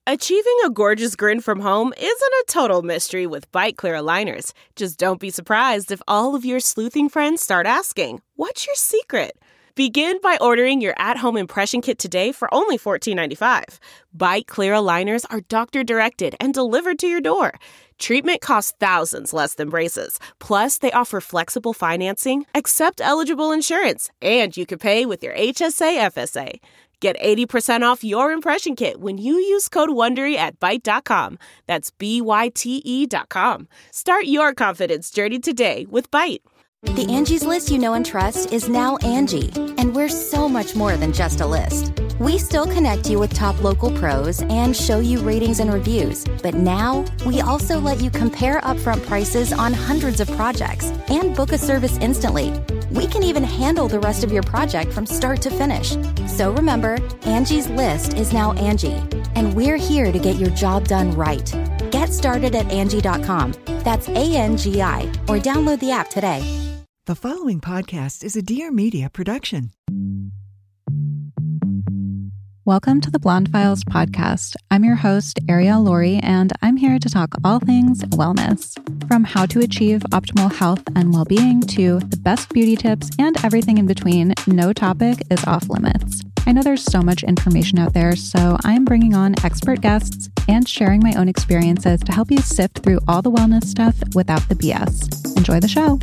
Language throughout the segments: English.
Achieving a gorgeous grin from home isn't a total mystery with Byte Clear aligners. Just don't be surprised if all of your sleuthing friends start asking, "What's your secret?" Begin by ordering your at-home impression kit today for only $14.95. Byte Clear aligners are doctor-directed and delivered to your door. Treatment costs thousands less than braces. Plus, they offer flexible financing, accept eligible insurance, and you can pay with your HSA FSA. Get 80% off your impression kit when you use code WONDERY at Byte.com. That's BYTE.com. Start your confidence journey today with Byte. The Angie's List you know and trust is now Angie, and we're so much more than just a list. We still connect you with top local pros and show you ratings and reviews, but now we also let you compare upfront prices on hundreds of projects and book a service instantly. We can even handle the rest of your project from start to finish. So remember, Angie's List is now Angie, and we're here to get your job done right. Get started at Angie.com. That's ANGI, or download the app today. The following podcast is a Dear Media production. Welcome to the Blonde Files podcast. I'm your host, Ariel Laurie, and I'm here to talk all things wellness. From how to achieve optimal health and well-being to the best beauty tips and everything in between, no topic is off limits. I know there's so much information out there, so I'm bringing on expert guests and sharing my own experiences to help you sift through all the wellness stuff without the BS. Enjoy the show.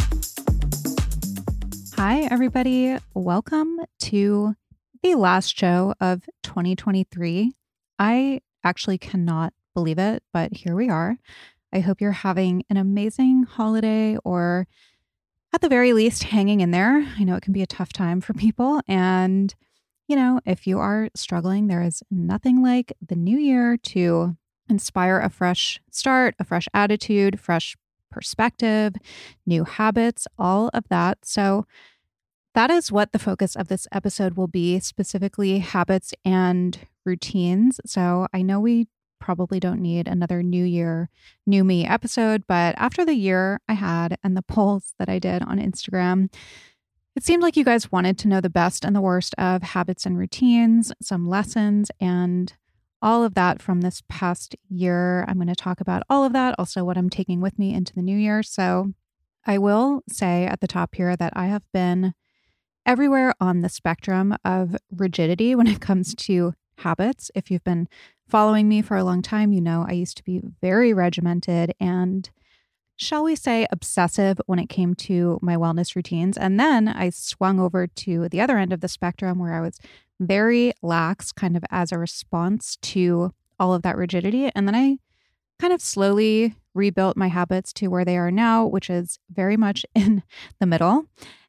Hi, everybody. Welcome to the last show of 2023. I actually cannot believe it, but here we are. I hope you're having an amazing holiday, or at the very least, hanging in there. I know it can be a tough time for people. And, you know, if you are struggling, there is nothing like the new year to inspire a fresh start, a fresh attitude, fresh perspective, new habits, all of that. So that is what the focus of this episode will be, specifically habits and routines. So I know we probably don't need another New Year, New Me episode, but after the year I had and the polls that I did on Instagram, it seemed like you guys wanted to know the best and the worst of habits and routines, some lessons, and all of that from this past year. I'm going to talk about all of that, also what I'm taking with me into the new year. So I will say at the top here that I have been everywhere on the spectrum of rigidity when it comes to habits. If you've been following me for a long time, you know I used to be very regimented and, shall we say, obsessive when it came to my wellness routines. And then I swung over to the other end of the spectrum where I was very lax, kind of as a response to all of that rigidity. And then I kind of slowly rebuilt my habits to where they are now, which is very much in the middle.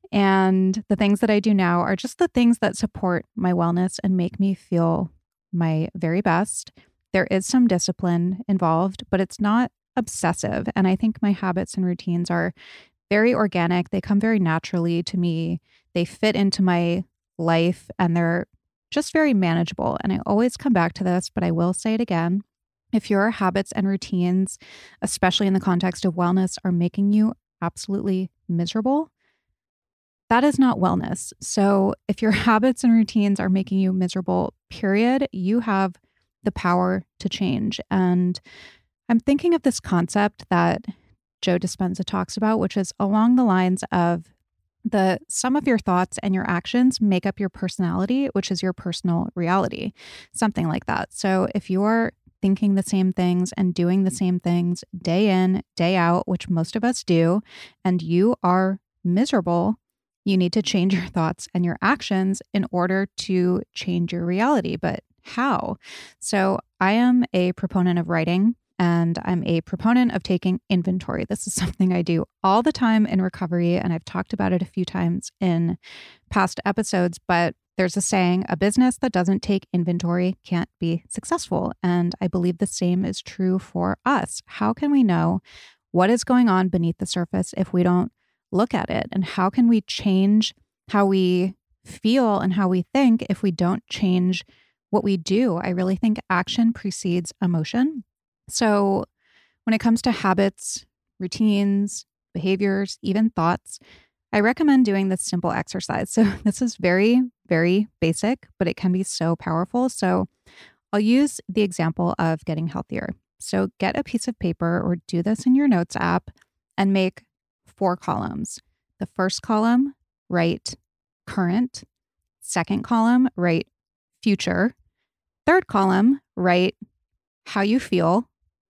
And the things that I do now are just the things that support my wellness and make me feel my very best. There is some discipline involved, but it's not obsessive. And I think my habits and routines are very organic. They come very naturally to me. They fit into my life and they're just very manageable. And I always come back to this, but I will say it again. If your habits and routines, especially in the context of wellness, are making you absolutely miserable, that is not wellness. So if your habits and routines are making you miserable, period, you have the power to change. And I'm thinking of this concept that Joe Dispenza talks about, which is along the lines of the sum of your thoughts and your actions make up your personality, which is your personal reality, something like that. So if you're thinking the same things and doing the same things day in, day out, which most of us do, and you are miserable, you need to change your thoughts and your actions in order to change your reality. But how? So I am a proponent of writing and I'm a proponent of taking inventory. This is something I do all the time in recovery, and I've talked about it a few times in past episodes, but there's a saying, a business that doesn't take inventory can't be successful. And I believe the same is true for us. How can we know what is going on beneath the surface if we don't look at it? And how can we change how we feel and how we think if we don't change what we do? I really think action precedes emotion. So when it comes to habits, routines, behaviors, even thoughts, I recommend doing this simple exercise. So this is very, very basic, but it can be so powerful. So I'll use the example of getting healthier. So get a piece of paper or do this in your notes app and make 4 columns. The first column, write current. Second column, write future. Third column, write how you feel.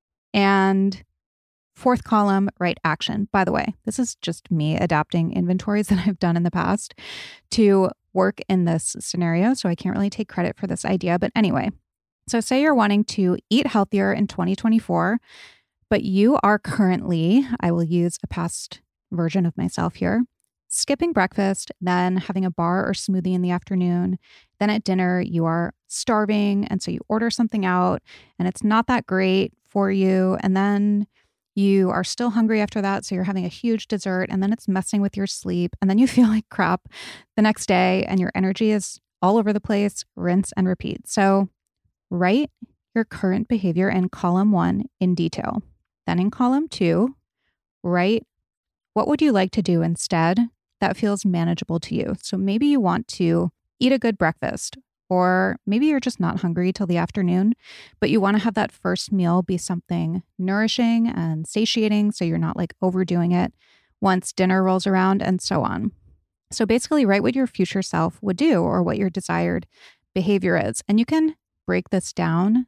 And fourth column, write action. By the way, this is just me adapting inventories that I've done in the past to work in this scenario. So I can't really take credit for this idea. But anyway, so say you're wanting to eat healthier in 2024, but you are currently, I will use a past version of myself here, skipping breakfast, then having a bar or smoothie in the afternoon. Then at dinner, you are starving. And so you order something out and it's not that great for you. And then you are still hungry after that. So you're having a huge dessert and then it's messing with your sleep. And then you feel like crap the next day and your energy is all over the place. Rinse and repeat. So write your current behavior in column 1 in detail. Then in column 2, write what would you like to do instead that feels manageable to you. So maybe you want to eat a good breakfast, or maybe you're just not hungry till the afternoon, but you want to have that first meal be something nourishing and satiating so you're not like overdoing it once dinner rolls around and so on. So basically write what your future self would do or what your desired behavior is. And you can break this down.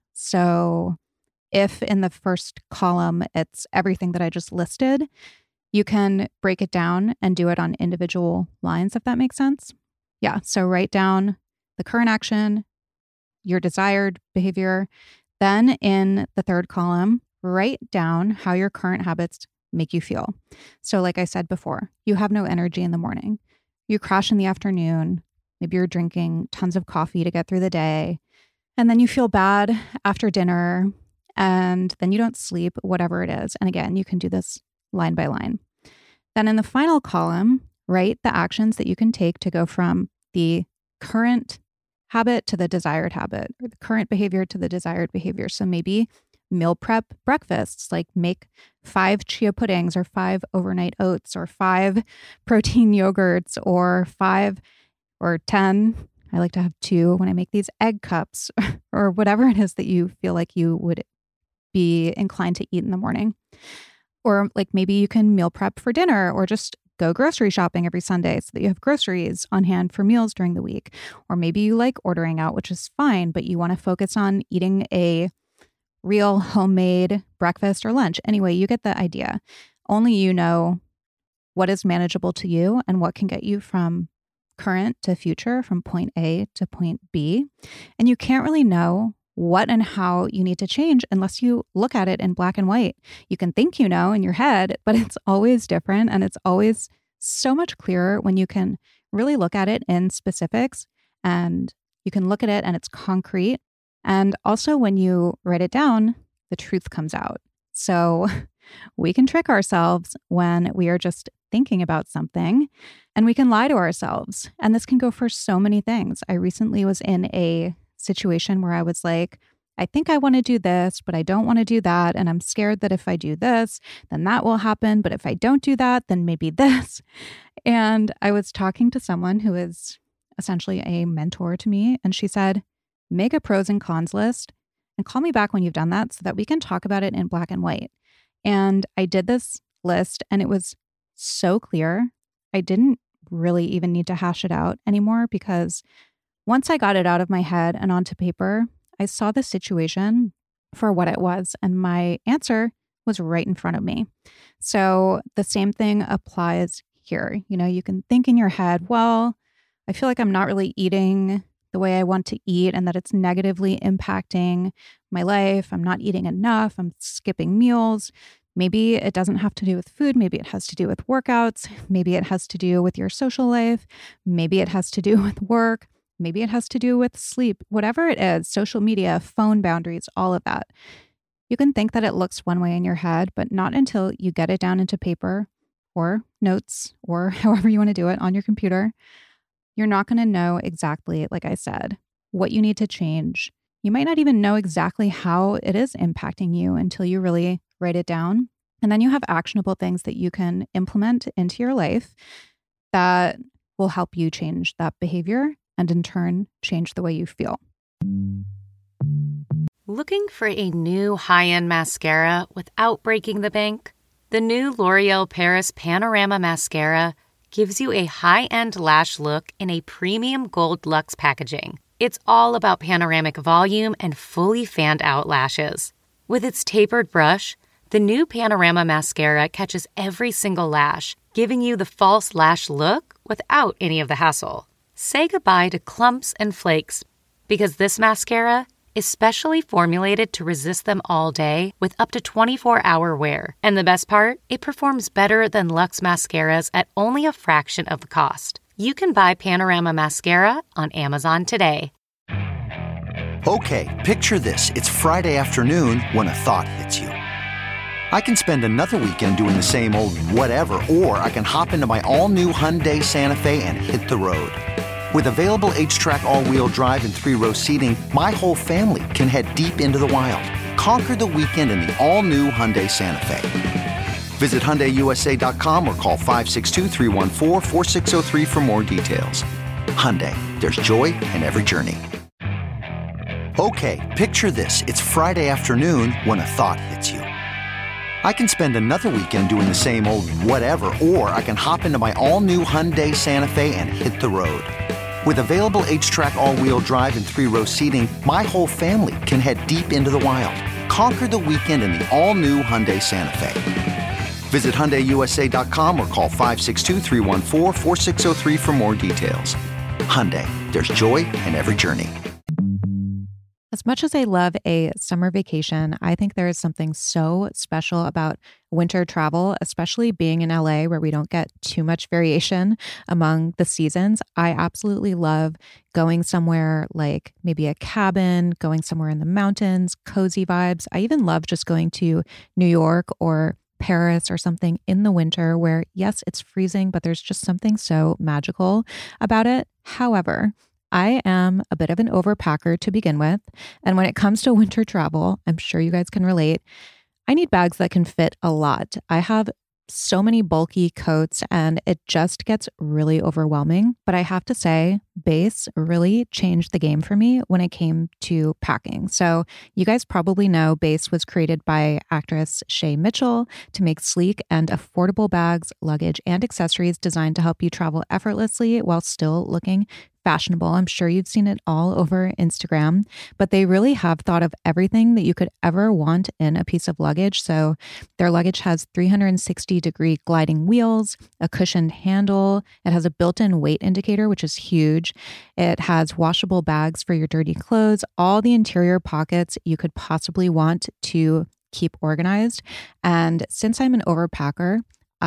So if in the first column it's everything that I just listed, you can break it down and do it on individual lines, if that makes sense. Yeah, so write down the current action, your desired behavior. Then in the third column, write down how your current habits make you feel. So like I said before, you have no energy in the morning. You crash in the afternoon. Maybe you're drinking tons of coffee to get through the day. And then you feel bad after dinner and then you don't sleep, whatever it is. And again, you can do this line by line. Then in the final column, write the actions that you can take to go from the current habit to the desired habit, or the current behavior to the desired behavior. So maybe meal prep breakfasts, like make 5 chia puddings or 5 overnight oats or 5 protein yogurts or 5 or 10. I like to have 2 when I make these egg cups or whatever it is that you feel like you would be inclined to eat in the morning. Or like maybe you can meal prep for dinner or just go grocery shopping every Sunday so that you have groceries on hand for meals during the week. Or maybe you like ordering out, which is fine, but you want to focus on eating a real homemade breakfast or lunch. Anyway, you get the idea. Only you know what is manageable to you and what can get you from current to future, from point A to point B. And you can't really know what and how you need to change unless you look at it in black and white. You can think you know in your head, but it's always different. And it's always so much clearer when you can really look at it in specifics and you can look at it and it's concrete. And also when you write it down, the truth comes out. So we can trick ourselves when we are just thinking about something and we can lie to ourselves. And this can go for so many things. I recently was in a situation where I was like, I think I want to do this, but I don't want to do that. And I'm scared that if I do this, then that will happen. But if I don't do that, then maybe this. And I was talking to someone who is essentially a mentor to me. And she said, make a pros and cons list and call me back when you've done that so that we can talk about it in black and white. And I did this list and it was so clear. I didn't really even need to hash it out anymore because once I got it out of my head and onto paper, I saw the situation for what it was, and my answer was right in front of me. So the same thing applies here. You know, you can think in your head, well, I feel like I'm not really eating the way I want to eat and that it's negatively impacting my life. I'm not eating enough. I'm skipping meals. Maybe it doesn't have to do with food. Maybe it has to do with workouts. Maybe it has to do with your social life. Maybe it has to do with work. Maybe it has to do with sleep, whatever it is, social media, phone boundaries, all of that. You can think that it looks one way in your head, but not until you get it down into paper or notes or however you want to do it on your computer. You're not going to know exactly, like I said, what you need to change. You might not even know exactly how it is impacting you until you really write it down. And then you have actionable things that you can implement into your life that will help you change that behavior and in turn, change the way you feel. Looking for a new high-end mascara without breaking the bank? The new L'Oreal Paris Panorama Mascara gives you a high-end lash look in a premium gold luxe packaging. It's all about panoramic volume and fully fanned-out lashes. With its tapered brush, the new Panorama Mascara catches every single lash, giving you the false lash look without any of the hassle. Say goodbye to clumps and flakes, because this mascara is specially formulated to resist them all day with up to 24-hour wear. And the best part? It performs better than Luxe mascaras at only a fraction of the cost. You can buy Panorama Mascara on Amazon today. Okay, picture this. It's Friday afternoon when a thought hits you. I can spend another weekend doing the same old whatever, or I can hop into my all-new Hyundai Santa Fe and hit the road. With available H-Track all-wheel drive and 3-row seating, my whole family can head deep into the wild. Conquer the weekend in the all-new Hyundai Santa Fe. Visit HyundaiUSA.com or call 562-314-4603 for more details. Hyundai, there's joy in every journey. Okay, picture this. It's Friday afternoon when a thought hits you. I can spend another weekend doing the same old whatever, or I can hop into my all-new Hyundai Santa Fe and hit the road. With available H-Track all-wheel drive and 3-row seating, my whole family can head deep into the wild. Conquer the weekend in the all-new Hyundai Santa Fe. Visit HyundaiUSA.com or call 562-314-4603 for more details. Hyundai, there's joy in every journey. As much as I love a summer vacation, I think there is something so special about winter travel, especially being in LA where we don't get too much variation among the seasons. I absolutely love going somewhere like maybe a cabin, going somewhere in the mountains, cozy vibes. I even love just going to New York or Paris or something in the winter where, yes, it's freezing, but there's just something so magical about it. However, I am a bit of an overpacker to begin with. And when it comes to winter travel, I'm sure you guys can relate. I need bags that can fit a lot. I have so many bulky coats and it just gets really overwhelming. But I have to say, Béis really changed the game for me when it came to packing. So you guys probably know Béis was created by actress Shay Mitchell to make sleek and affordable bags, luggage, and accessories designed to help you travel effortlessly while still looking fashionable. I'm sure you've seen it all over Instagram, but they really have thought of everything that you could ever want in a piece of luggage. So their luggage has 360-degree gliding wheels, a cushioned handle. It has a built-in weight indicator, which is huge. It has washable bags for your dirty clothes, all the interior pockets you could possibly want to keep organized. And since I'm an overpacker,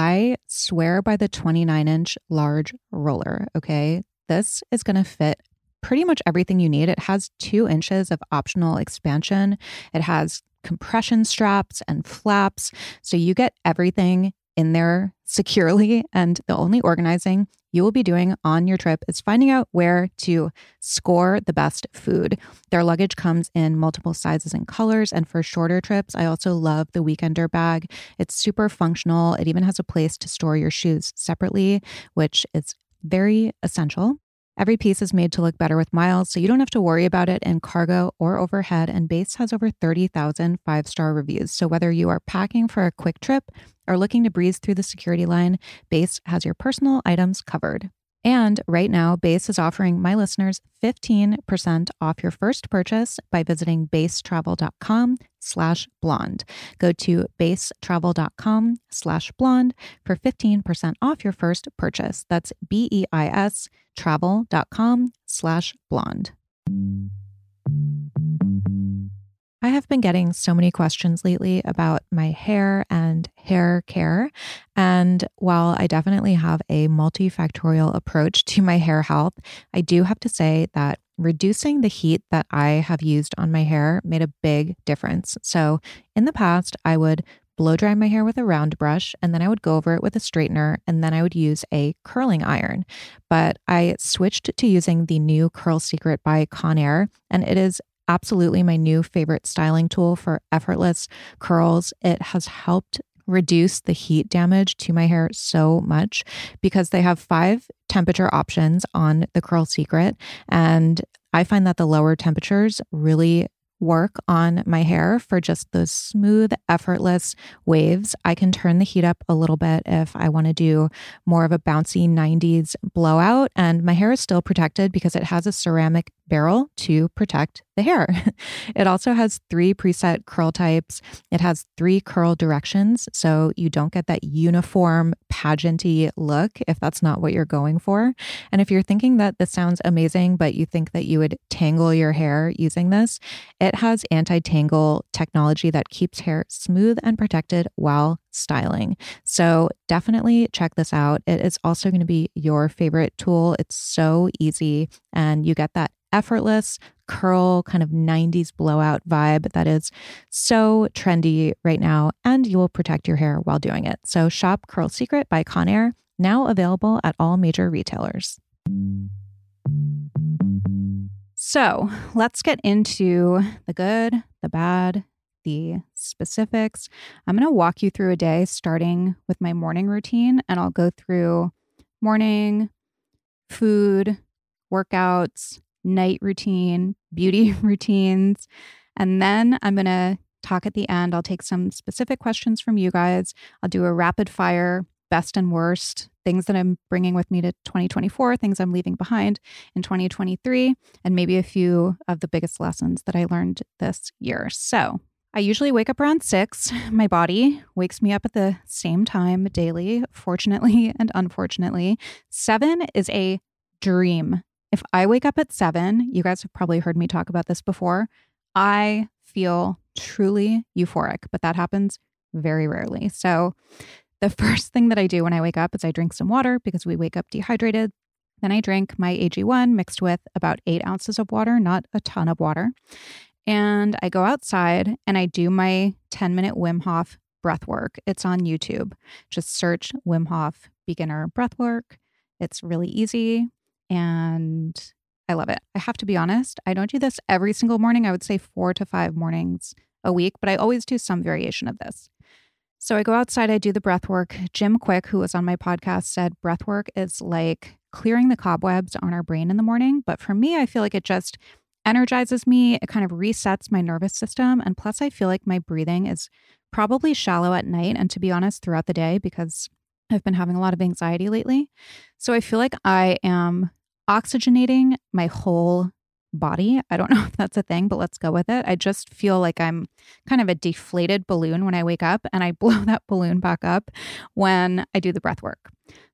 I swear by the 29-inch large roller, okay? This is going to fit pretty much everything you need. It has 2 inches of optional expansion. It has compression straps and flaps. So you get everything in there securely. And the only organizing you will be doing on your trip is finding out where to score the best food. Their luggage comes in multiple sizes and colors. And for shorter trips, I also love the Weekender bag. It's super functional. It even has a place to store your shoes separately, which is very essential. Every piece is made to look better with miles, so you don't have to worry about it in cargo or overhead, and Béis has over 30,000 5-star reviews. So whether you are packing for a quick trip or looking to breeze through the security line, Béis has your personal items covered. And right now, Béis is offering my listeners 15% off your first purchase by visiting beistravel.com/blonde. Go to beistravel.com/blonde for 15% off your first purchase. That's BEIS travel.com/blonde. I have been getting so many questions lately about my hair and hair care. And while I definitely have a multifactorial approach to my hair health, I do have to say that reducing the heat that I have used on my hair made a big difference. So in the past, I would blow dry my hair with a round brush, and then I would go over it with a straightener, and then I would use a curling iron. But I switched to using the new Curl Secret by Conair, and it is absolutely my new favorite styling tool for effortless curls. It has helped reduce the heat damage to my hair so much because they have 5 temperature options on the Curl Secret. And I find that the lower temperatures really work on my hair for just those smooth, effortless waves. I can turn the heat up a little bit if I want to do more of a bouncy 90s blowout, and my hair is still protected because it has a ceramic barrel to protect the hair. It also has 3 preset curl types. It has 3 curl directions, so you don't get that uniform pageanty look if that's not what you're going for. And if you're thinking that this sounds amazing, but you think that you would tangle your hair using this, it has anti-tangle technology that keeps hair smooth and protected while styling. So definitely check this out. It is also going to be your favorite tool. It's so easy, and you get that effortless curl kind of 90s blowout vibe that is so trendy right now, and you will protect your hair while doing it. So shop Curl Secret by Conair, now available at all major retailers. So let's get into the good, the bad, the specifics. I'm going to walk you through a day starting with my morning routine, and I'll go through morning, food, workouts, night routine, beauty routines. And then I'm going to talk at the end. I'll take some specific questions from you guys. I'll do a rapid fire, best and worst, things that I'm bringing with me to 2024, things I'm leaving behind in 2023, and maybe a few of the biggest lessons that I learned this year. So I usually wake up around 6. My body wakes me up at the same time daily, fortunately and unfortunately. 7 is a dream. If I wake up at 7, you guys have probably heard me talk about this before, I feel truly euphoric, but that happens very rarely. So the first thing that I do when I wake up is I drink some water because we wake up dehydrated. Then I drink my AG1 mixed with about 8 ounces of water, not a ton of water. And I go outside and I do my 10-minute Wim Hof breath work. It's on YouTube. Just search Wim Hof beginner breath work. It's really easy. And I love it. I have to be honest, I don't do this every single morning. I would say 4 to 5 mornings a week, but I always do some variation of this. So I go outside, I do the breath work. Jim Quick, who was on my podcast, said breath work is like clearing the cobwebs on our brain in the morning. But for me, I feel like it just energizes me. It kind of resets my nervous system. And plus, I feel like my breathing is probably shallow at night. And to be honest, throughout the day, because I've been having a lot of anxiety lately. So I feel like I am oxygenating my whole body. I don't know if that's a thing, but let's go with it. I just feel like I'm kind of a deflated balloon when I wake up, and I blow that balloon back up when I do the breath work.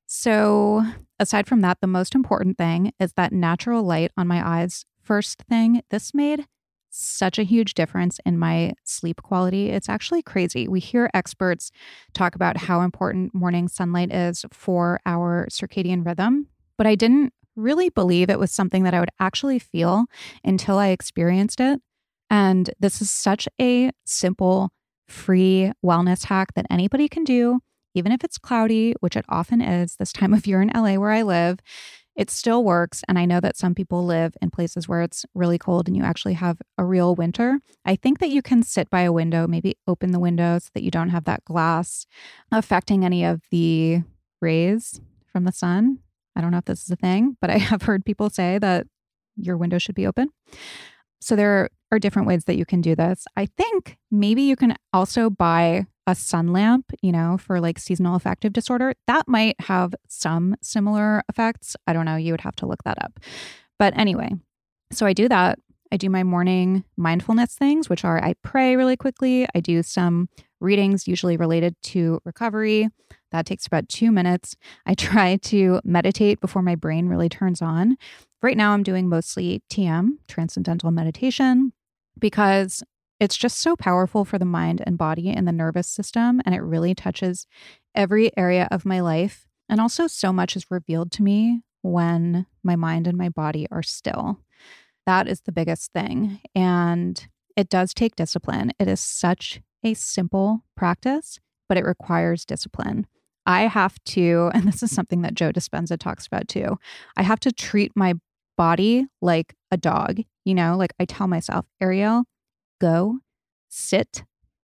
So aside from that, the most important thing is that natural light on my eyes. First thing, this made such a huge difference in my sleep quality. It's actually crazy. We hear experts talk about how important morning sunlight is for our circadian rhythm, but I didn't really believe it was something that I would actually feel until I experienced it. And this is such a simple, free wellness hack that anybody can do, even if it's cloudy, which it often is this time of year in LA where I live. It still works. And I know that some people live in places where it's really cold and you actually have a real winter. I think that you can sit by a window, maybe open the window so that you don't have that glass affecting any of the rays from the sun. I don't know if this is a thing, but I have heard people say that your window should be open. So there are different ways that you can do this. I think maybe you can also buy a sun lamp, for like seasonal affective disorder. That might have some similar effects. I don't know. You would have to look that up. But anyway, so I do that. I do my morning mindfulness things, which are I pray really quickly. I do some readings, usually related to recovery. That takes about 2 minutes. I try to meditate before my brain really turns on. Right now, I'm doing mostly TM, Transcendental Meditation, because it's just so powerful for the mind and body and the nervous system. And it really touches every area of my life. And also so much is revealed to me when my mind and my body are still. That is the biggest thing. And it does take discipline. It is such a simple practice, but it requires discipline. I have to, and this is something that Joe Dispenza talks about too, I have to treat my body like a dog. Like I tell myself, Ariel, go, sit,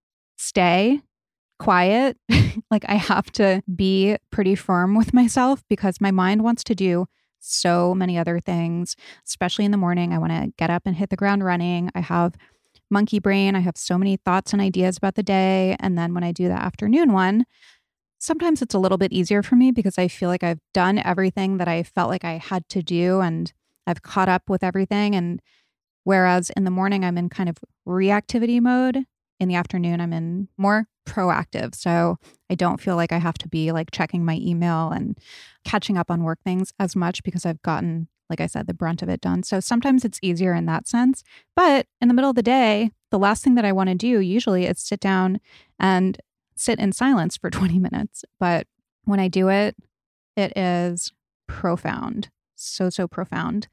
stay, quiet. Like I have to be pretty firm with myself because my mind wants to do so many other things, especially in the morning. I want to get up and hit the ground running. I have monkey brain. I have so many thoughts and ideas about the day. And then when I do the afternoon one, sometimes it's a little bit easier for me because I feel like I've done everything that I felt like I had to do and I've caught up with everything. And whereas in the morning, I'm in kind of reactivity mode, in the afternoon, I'm in more proactive. So I don't feel like I have to be like checking my email and catching up on work things as much because I've gotten, like I said, the brunt of it done. So sometimes it's easier in that sense. But in the middle of the day, the last thing that I want to do usually is sit down and sit in silence for 20 minutes. But when I do it, it is profound. So profound.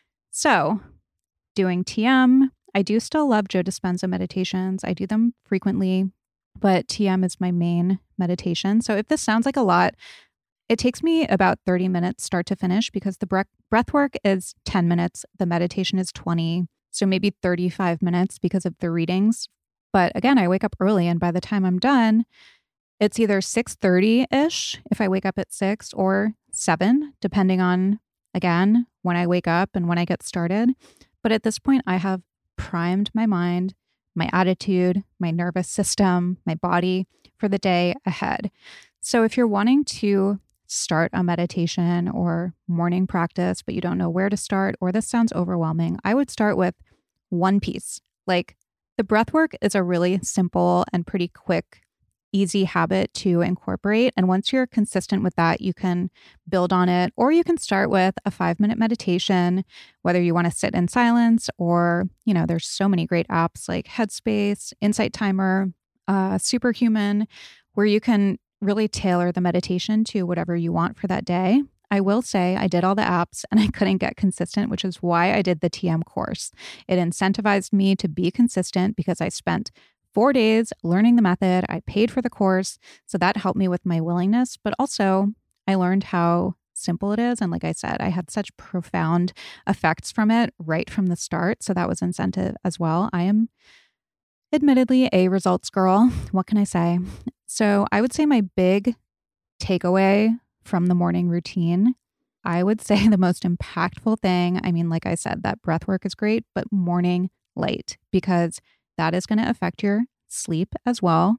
So doing TM, I do still love Joe Dispenza meditations. I do them frequently, but TM is my main meditation. So if this sounds like a lot, it takes me about 30 minutes start to finish because the breath work is 10 minutes. The meditation is 20. So maybe 35 minutes because of the readings. But again, I wake up early and by the time I'm done, it's either 6:30-ish if I wake up at 6 or 7, depending on, again, when I wake up and when I get started. But at this point, I have primed my mind, my attitude, my nervous system, my body for the day ahead. So if you're wanting to start a meditation or morning practice, but you don't know where to start, or this sounds overwhelming, I would start with one piece. Like the breath work is a really simple and pretty quick, easy habit to incorporate. And once you're consistent with that, you can build on it, or you can start with a 5-minute meditation, whether you want to sit in silence or, there's so many great apps like Headspace, Insight Timer, Superhuman, where you can really tailor the meditation to whatever you want for that day. I will say I did all the apps and I couldn't get consistent, which is why I did the TM course. It incentivized me to be consistent because I spent 4 days learning the method. I paid for the course. So that helped me with my willingness, but also I learned how simple it is. And like I said, I had such profound effects from it right from the start. So that was incentive as well. I am admittedly a results girl. What can I say? So I would say my big takeaway from the morning routine, I would say the most impactful thing, like I said, that breath work is great, but morning light, because that is going to affect your sleep as well.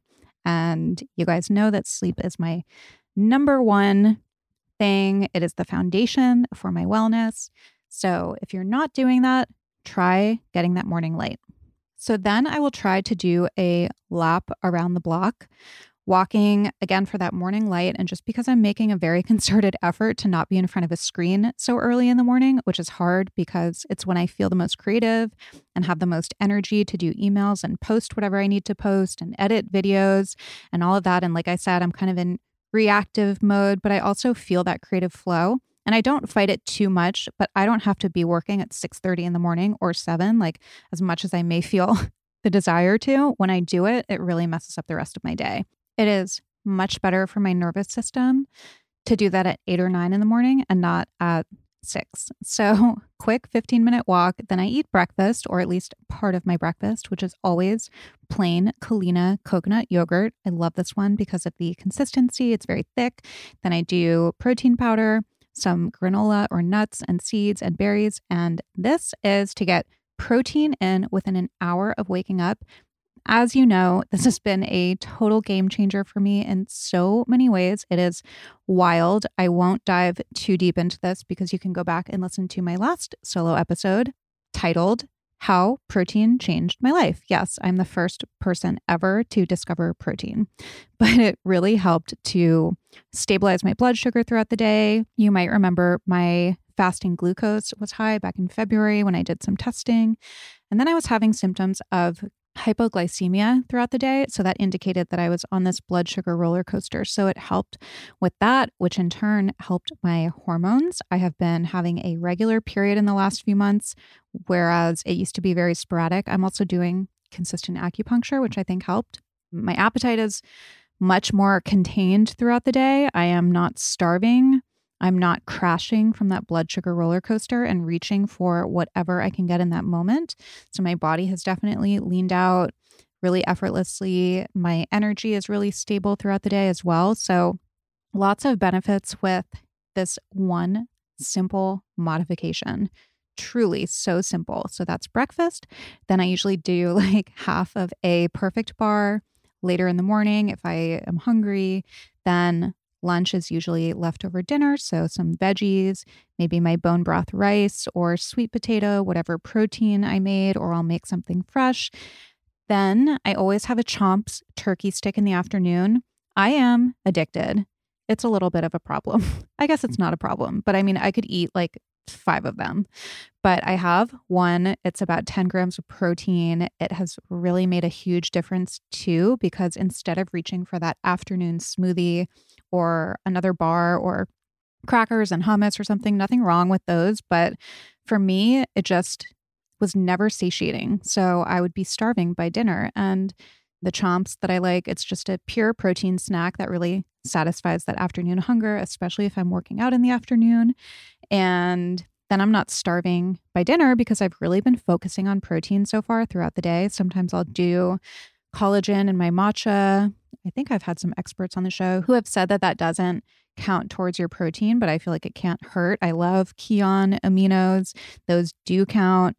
And you guys know that sleep is my number one thing. It is the foundation for my wellness. So if you're not doing that, try getting that morning light. So then I will try to do a lap around the block, walking again for that morning light. And just because I'm making a very concerted effort to not be in front of a screen so early in the morning, which is hard because it's when I feel the most creative and have the most energy to do emails and post whatever I need to post and edit videos and all of that. And like I said, I'm kind of in reactive mode, but I also feel that creative flow. And I don't fight it too much, but I don't have to be working at 6:30 in the morning or 7, like as much as I may feel the desire to. When I do it, it really messes up the rest of my day. It is much better for my nervous system to do that at 8 or 9 in the morning and not at 6. So quick 15-minute walk. Then I eat breakfast, or at least part of my breakfast, which is always plain Kalina coconut yogurt. I love this one because of the consistency. It's very thick. Then I do protein powder, some granola or nuts and seeds and berries. And this is to get protein in within an hour of waking up. As you know, this has been a total game changer for me in so many ways. It is wild. I won't dive too deep into this because you can go back and listen to my last solo episode titled How Protein Changed My Life. Yes, I'm the first person ever to discover protein, but it really helped to stabilize my blood sugar throughout the day. You might remember my fasting glucose was high back in February when I did some testing. And then I was having symptoms of hypoglycemia throughout the day. So that indicated that I was on this blood sugar roller coaster. So it helped with that, which in turn helped my hormones. I have been having a regular period in the last few months, whereas it used to be very sporadic. I'm also doing consistent acupuncture, which I think helped. My appetite is much more contained throughout the day. I am not starving. I'm not crashing from that blood sugar roller coaster and reaching for whatever I can get in that moment. So my body has definitely leaned out really effortlessly. My energy is really stable throughout the day as well. So lots of benefits with this one simple modification. truly so simple. So that's breakfast. Then I usually do like half of a perfect bar later in the morning if I am hungry. Then lunch is usually leftover dinner. So some veggies, maybe my bone broth rice or sweet potato, whatever protein I made, or I'll make something fresh. Then I always have a Chomps turkey stick in the afternoon. I am addicted. It's a little bit of a problem. I guess it's not a problem, but I mean, I could eat like 5 of them. But I have one. It's about 10 grams of protein. It has really made a huge difference too, because instead of reaching for that afternoon smoothie or another bar or crackers and hummus or something, nothing wrong with those. But for me, it just was never satiating. So I would be starving by dinner. And the Chomps that I like, it's just a pure protein snack that really satisfies that afternoon hunger, especially if I'm working out in the afternoon. And then I'm not starving by dinner because I've really been focusing on protein so far throughout the day. Sometimes I'll do collagen in my matcha. I think I've had some experts on the show who have said that that doesn't count towards your protein, but I feel like it can't hurt. I love Kion aminos. Those do count.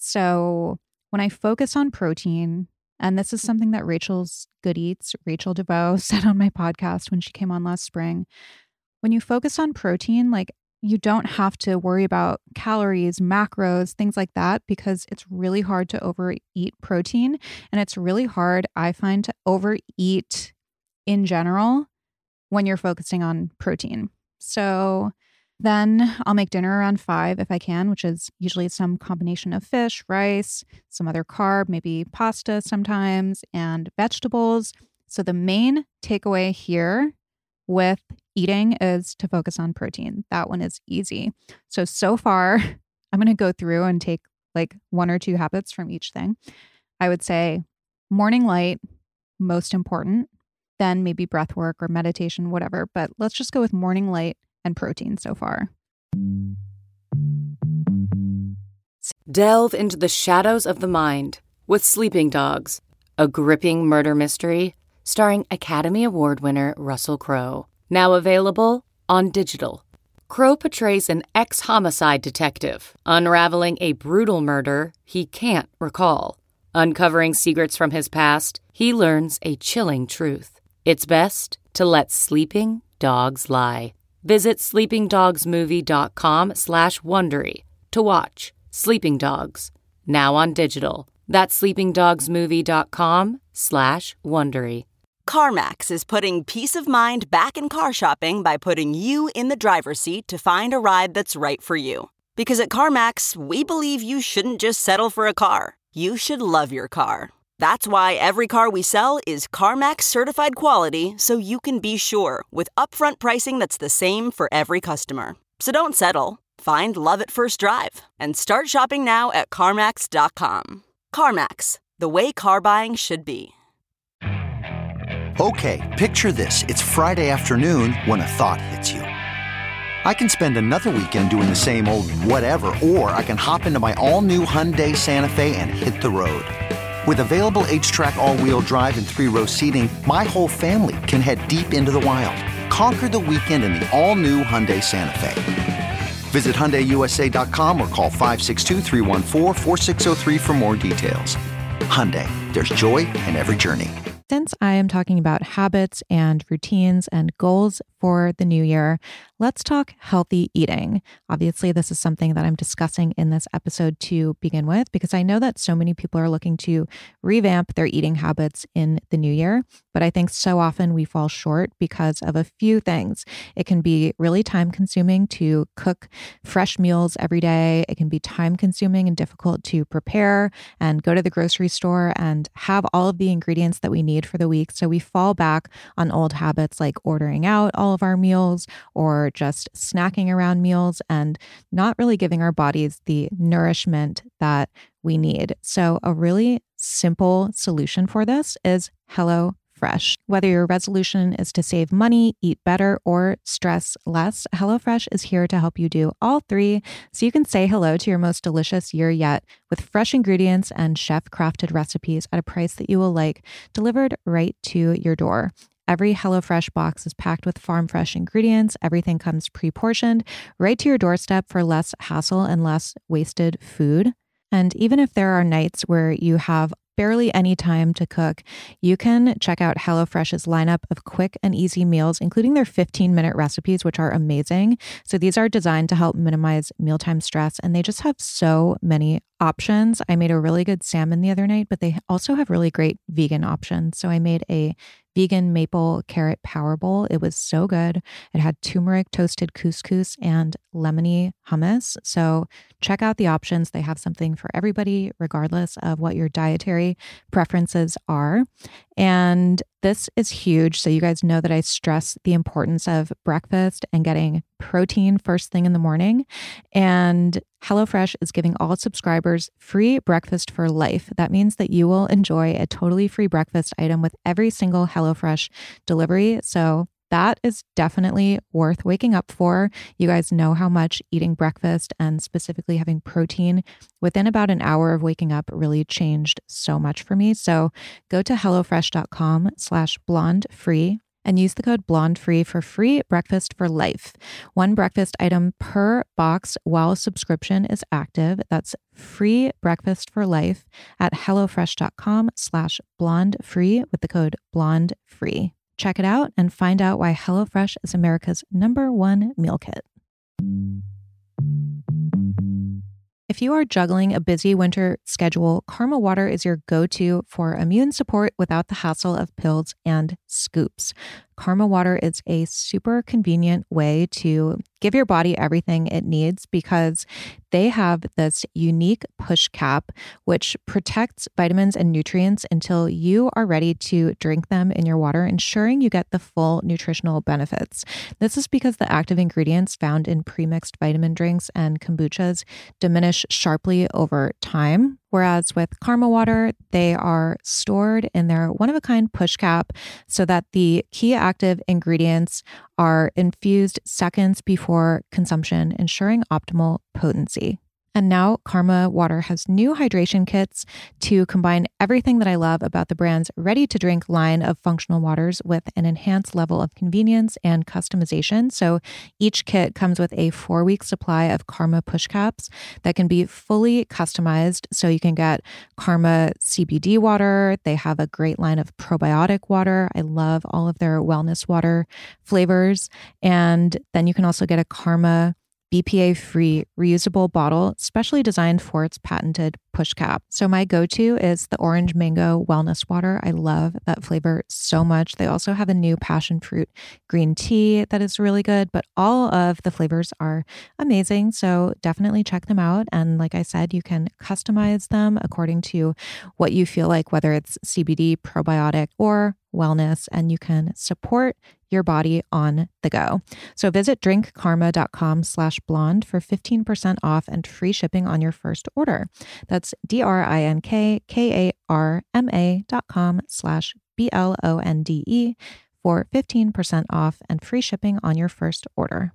So when I focus on protein, and this is something that Rachel's Good Eats, Rachel DeVoe, said on my podcast when she came on last spring. When you focus on protein, like you don't have to worry about calories, macros, things like that, because it's really hard to overeat protein. And it's really hard, I find, to overeat in general when you're focusing on protein. So then I'll make dinner around 5 if I can, which is usually some combination of fish, rice, some other carb, maybe pasta sometimes, and vegetables. So the main takeaway here with eating is to focus on protein. That one is easy. So far, I'm going to go through and take like 1 or 2 habits from each thing. I would say morning light, most important, then maybe breath work or meditation, whatever. But let's just go with morning light and protein so far. Delve into the shadows of the mind with Sleeping Dogs, a gripping murder mystery starring Academy Award winner Russell Crowe. Now available on digital. Crowe portrays an ex-homicide detective unraveling a brutal murder he can't recall. Uncovering secrets from his past, he learns a chilling truth. It's best to let sleeping dogs lie. Visit sleepingdogsmovie.com/Wondery to watch Sleeping Dogs, now on digital. That's sleepingdogsmovie.com/Wondery. CarMax is putting peace of mind back in car shopping by putting you in the driver's seat to find a ride that's right for you. Because at CarMax, we believe you shouldn't just settle for a car. You should love your car. That's why every car we sell is CarMax certified quality, so you can be sure with upfront pricing that's the same for every customer. So don't settle. Find love at first drive and start shopping now at CarMax.com. CarMax, the way car buying should be. Okay, picture this. It's Friday afternoon when a thought hits you. I can spend another weekend doing the same old whatever, or I can hop into my all-new Hyundai Santa Fe and hit the road. With available H-Track all-wheel drive and 3-row seating, my whole family can head deep into the wild. Conquer the weekend in the all-new Hyundai Santa Fe. Visit HyundaiUSA.com or call 562-314-4603 for more details. Hyundai, there's joy in every journey. Since I am talking about habits and routines and goals for the new year, let's talk healthy eating. Obviously, this is something that I'm discussing in this episode to begin with, because I know that so many people are looking to revamp their eating habits in the new year. But I think so often we fall short because of a few things. It can be really time consuming to cook fresh meals every day. It can be time consuming and difficult to prepare and go to the grocery store and have all of the ingredients that we need for the week. So we fall back on old habits like ordering out all of our meals or just snacking around meals and not really giving our bodies the nourishment that we need. So a really simple solution for this is HelloFresh. Whether your resolution is to save money, eat better, or stress less, HelloFresh is here to help you do all three, so you can say hello to your most delicious year yet with fresh ingredients and chef-crafted recipes at a price that you will like, delivered right to your door. every HelloFresh box is packed with farm fresh ingredients. Everything comes pre-portioned right to your doorstep for less hassle and less wasted food. And even if there are nights where you have barely any time to cook, you can check out HelloFresh's lineup of quick and easy meals, including their 15-minute recipes, which are amazing. So these are designed to help minimize mealtime stress, and they just have so many options. I made a really good salmon the other night, but they also have really great vegan options. So I made a vegan maple carrot power bowl. It was so good. It had turmeric toasted couscous and lemony hummus. So check out the options. They have something for everybody, regardless of what your dietary preferences are. And this is huge. So you guys know that I stress the importance of breakfast and getting protein first thing in the morning. And HelloFresh is giving all subscribers free breakfast for life. That means that you will enjoy a totally free breakfast item with every single HelloFresh delivery. So that is definitely worth waking up for. You guys know how much eating breakfast and specifically having protein within about an hour of waking up really changed so much for me. So go to HelloFresh.com/blondefree and use the code BLONDEFREE for free breakfast for life. One breakfast item per box while subscription is active. That's free breakfast for life at HelloFresh.com/blondefree with the code BLONDEFREE. Check it out and find out why HelloFresh is America's #1 meal kit. If you are juggling a busy winter schedule, Karma Water is your go-to for immune support without the hassle of pills and scoops. Karma Water is a super convenient way to give your body everything it needs because they have this unique push cap, which protects vitamins and nutrients until you are ready to drink them in your water, ensuring you get the full nutritional benefits. This is because the active ingredients found in premixed vitamin drinks and kombuchas diminish sharply over time. Whereas with Karma Water, they are stored in their one-of-a-kind push cap so that the key active ingredients are infused seconds before consumption, ensuring optimal potency. And now Karma Water has new hydration kits to combine everything that I love about the brand's ready-to-drink line of functional waters with an enhanced level of convenience and customization. So each kit comes with a 4-week supply of Karma push caps that can be fully customized. So you can get Karma CBD water. They have a great line of probiotic water. I love all of their wellness water flavors. And then you can also get a Karma BPA-free reusable bottle specially designed for its patented push cap. So my go-to is the orange mango wellness water. I love that flavor so much. They also have a new passion fruit green tea that is really good, but all of the flavors are amazing. So definitely check them out. And like I said, you can customize them according to what you feel like, whether it's CBD, probiotic, or wellness, and you can support your body on the go. So visit drinkkarma.com/blonde for 15% off and free shipping on your first order. That's drinkkarma.com/BLONDE for 15% off and free shipping on your first order.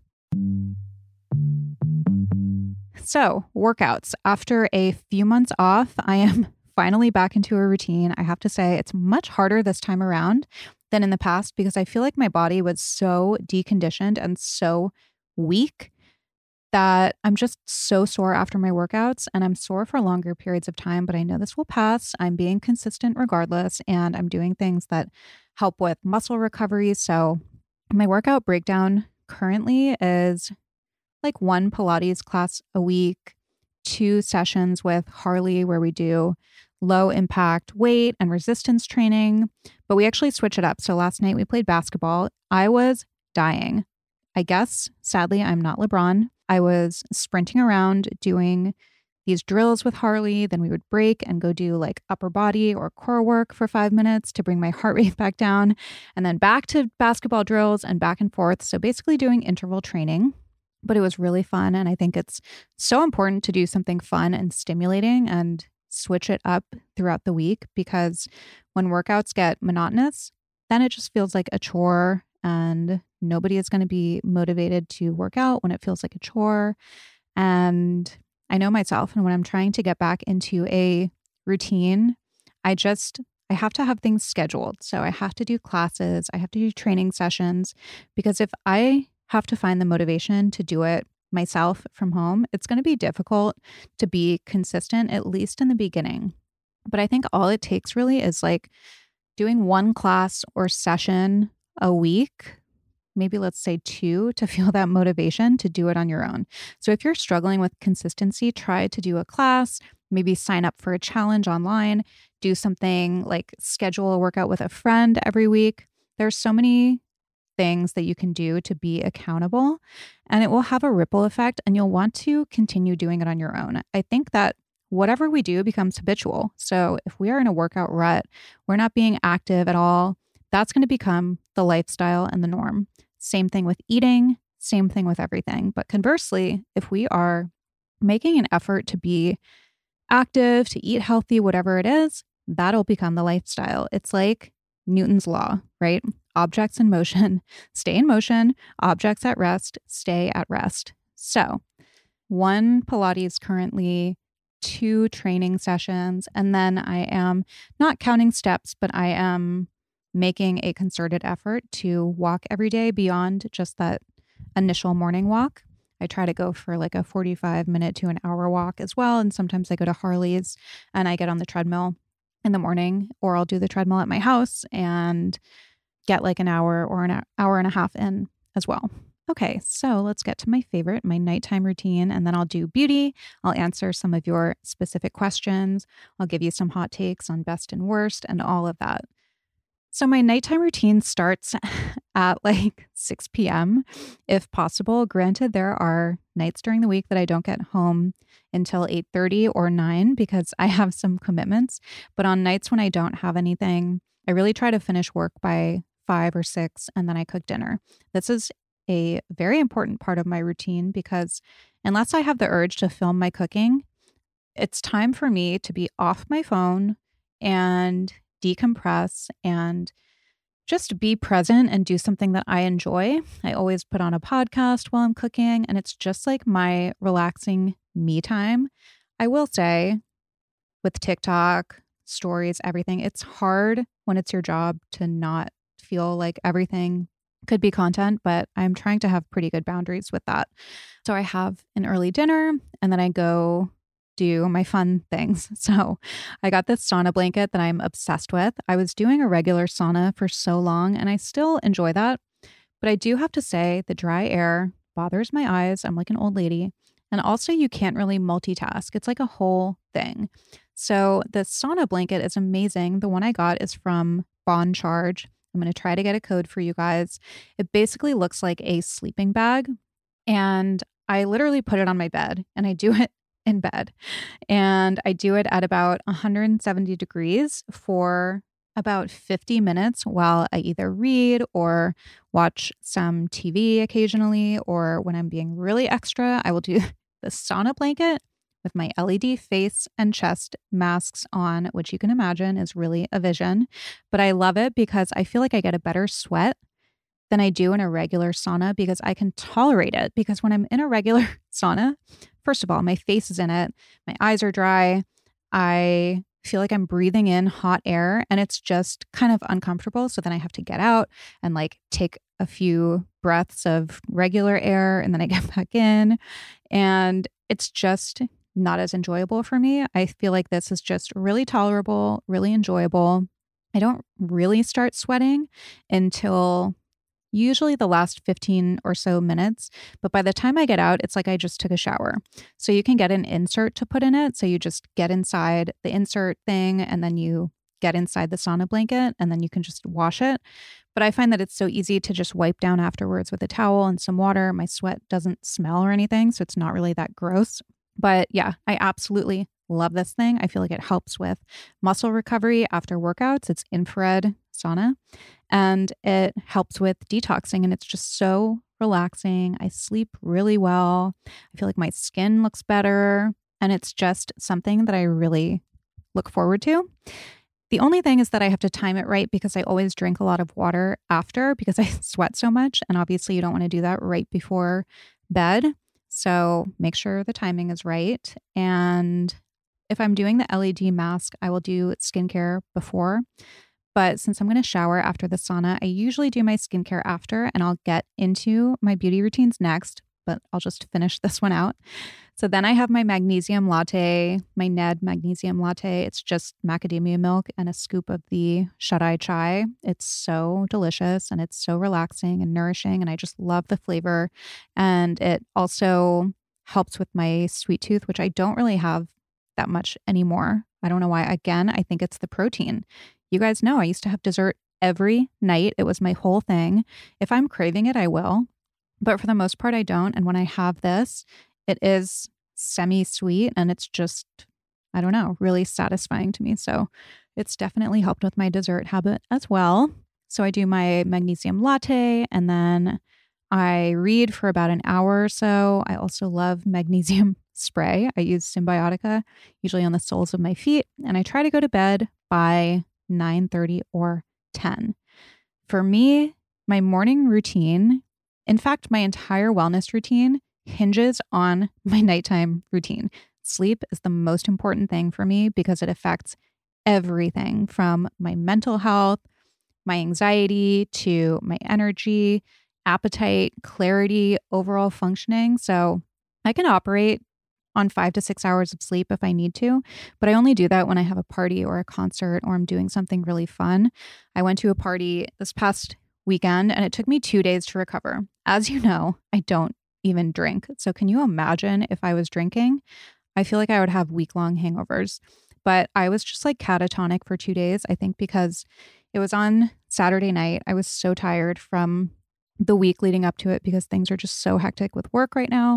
So, workouts. After a few months off, I am finally back into a routine. I have to say it's much harder this time around than in the past because I feel like my body was so deconditioned and so weak that I'm just so sore after my workouts, and I'm sore for longer periods of time, but I know this will pass. I'm being consistent regardless, and I'm doing things that help with muscle recovery. So my workout breakdown currently is like 1 Pilates class a week, 2 sessions with Harley where we do low impact weight and resistance training, but we actually switch it up. So last night we played basketball. I was dying. I guess, sadly, I'm not LeBron. I was sprinting around doing these drills with Harley. Then we would break and go do like upper body or core work for 5 minutes to bring my heart rate back down, and then back to basketball drills and back and forth. So basically doing interval training. But it was really fun. And I think it's so important to do something fun and stimulating and switch it up throughout the week, because when workouts get monotonous, then it just feels like a chore, and nobody is going to be motivated to work out when it feels like a chore. And I know myself, and when I'm trying to get back into a routine, I I have to have things scheduled. So I have to do classes, I have to do training sessions, because if I have to find the motivation to do it myself from home, it's going to be difficult to be consistent, at least in the beginning. But I think all it takes really is like doing one class or session a week, maybe let's say 2, to feel that motivation to do it on your own. So if you're struggling with consistency, try to do a class, maybe sign up for a challenge online, do something like schedule a workout with a friend every week. There's so many things that you can do to be accountable, and it will have a ripple effect, and you'll want to continue doing it on your own. I think that whatever we do becomes habitual. So if we are in a workout rut, we're not being active at all, that's going to become the lifestyle and the norm. Same thing with eating, same thing with everything. But conversely, if we are making an effort to be active, to eat healthy, whatever it is, that'll become the lifestyle. It's like Newton's law, right? Objects in motion stay in motion, objects at rest stay at rest. So 1 Pilates currently, 2 training sessions, and then I am not counting steps, but I am making a concerted effort to walk every day beyond just that initial morning walk. I try to go for like a 45-minute to an hour walk as well. And sometimes I go to Harley's and I get on the treadmill in the morning, or I'll do the treadmill at my house and get like an hour or an hour and a half in as well. Okay, so let's get to my favorite, my nighttime routine, and then I'll do beauty. I'll answer some of your specific questions. I'll give you some hot takes on best and worst and all of that. So my nighttime routine starts at like 6 p.m. if possible. Granted, there are nights during the week that I don't get home until 8:30 or 9 because I have some commitments. But on nights when I don't have anything, I really try to finish work by 5 or 6, and then I cook dinner. This is a very important part of my routine because unless I have the urge to film my cooking, it's time for me to be off my phone and decompress and just be present and do something that I enjoy. I always put on a podcast while I'm cooking, and it's just like my relaxing me time. I will say with TikTok, stories, everything, it's hard when it's your job to not feel like everything could be content, but I'm trying to have pretty good boundaries with that. So I have an early dinner and then I go do my fun things. So I got this sauna blanket that I'm obsessed with. I was doing a regular sauna for so long and I still enjoy that. But I do have to say the dry air bothers my eyes. I'm like an old lady. And also you can't really multitask. It's like a whole thing. So the sauna blanket is amazing. The one I got is from Bon Charge. I'm going to try to get a code for you guys. It basically looks like a sleeping bag. And I literally put it on my bed and I do it in bed. And I do it at about 170 degrees for about 50 minutes while I either read or watch some TV occasionally, or when I'm being really extra, I will do the sauna blanket with my LED face and chest masks on, which you can imagine is really a vision. But I love it because I feel like I get a better sweat than I do in a regular sauna because I can tolerate it. Because when I'm in a regular sauna, first of all, my face is in it, my eyes are dry, I feel like I'm breathing in hot air and it's just kind of uncomfortable. So then I have to get out and like take a few breaths of regular air and then I get back in. And it's just not as enjoyable for me. I feel like this is just really tolerable, really enjoyable. I don't really start sweating until usually the last 15 or so minutes. But by the time I get out, it's like I just took a shower. So you can get an insert to put in it. So you just get inside the insert thing and then you get inside the sauna blanket and then you can just wash it. But I find that it's so easy to just wipe down afterwards with a towel and some water. My sweat doesn't smell or anything, so it's not really that gross. But yeah, I absolutely love this thing. I feel like it helps with muscle recovery after workouts. It's infrared sauna and it helps with detoxing and it's just so relaxing. I sleep really well. I feel like my skin looks better and it's just something that I really look forward to. The only thing is that I have to time it right because I always drink a lot of water after because I sweat so much. And obviously you don't want to do that right before bed. So make sure the timing is right. And If I'm doing the LED mask, I will do skincare before. But since I'm going to shower after the sauna, I usually do my skincare after, and I'll get into my beauty routines next, but I'll just finish this one out. So then I have my magnesium latte, my Ned magnesium latte. It's just macadamia milk and a scoop of the shut-eye chai. It's so delicious and it's so relaxing and nourishing, and I just love the flavor. And it also helps with my sweet tooth, which I don't really have that much anymore. I don't know why. Again, I think it's the protein. You guys know I used to have dessert every night. It was my whole thing. If I'm craving it, I will. But for the most part, I don't. And when I have this, it is semi-sweet and it's just, I don't know, really satisfying to me. So it's definitely helped with my dessert habit as well. So I do my magnesium latte and then I read for about an hour or so. I also love magnesium spray. I use Symbiotica, usually on the soles of my feet. And I try to go to bed by 9:30 or 10. For me, my morning routine, in fact, my entire wellness routine hinges on my nighttime routine. Sleep is the most important thing for me because it affects everything from my mental health, my anxiety, to my energy, appetite, clarity, overall functioning. So I can operate on 5 to 6 hours of sleep if I need to, but I only do that when I have a party or a concert or I'm doing something really fun. I went to a party this past weekend and it took me 2 days to recover. As you know, I don't even drink. So can you imagine if I was drinking? I feel like I would have week-long hangovers. But I was just like catatonic for 2 days, I think because it was on Saturday night. I was so tired from the week leading up to it because things are just so hectic with work right now.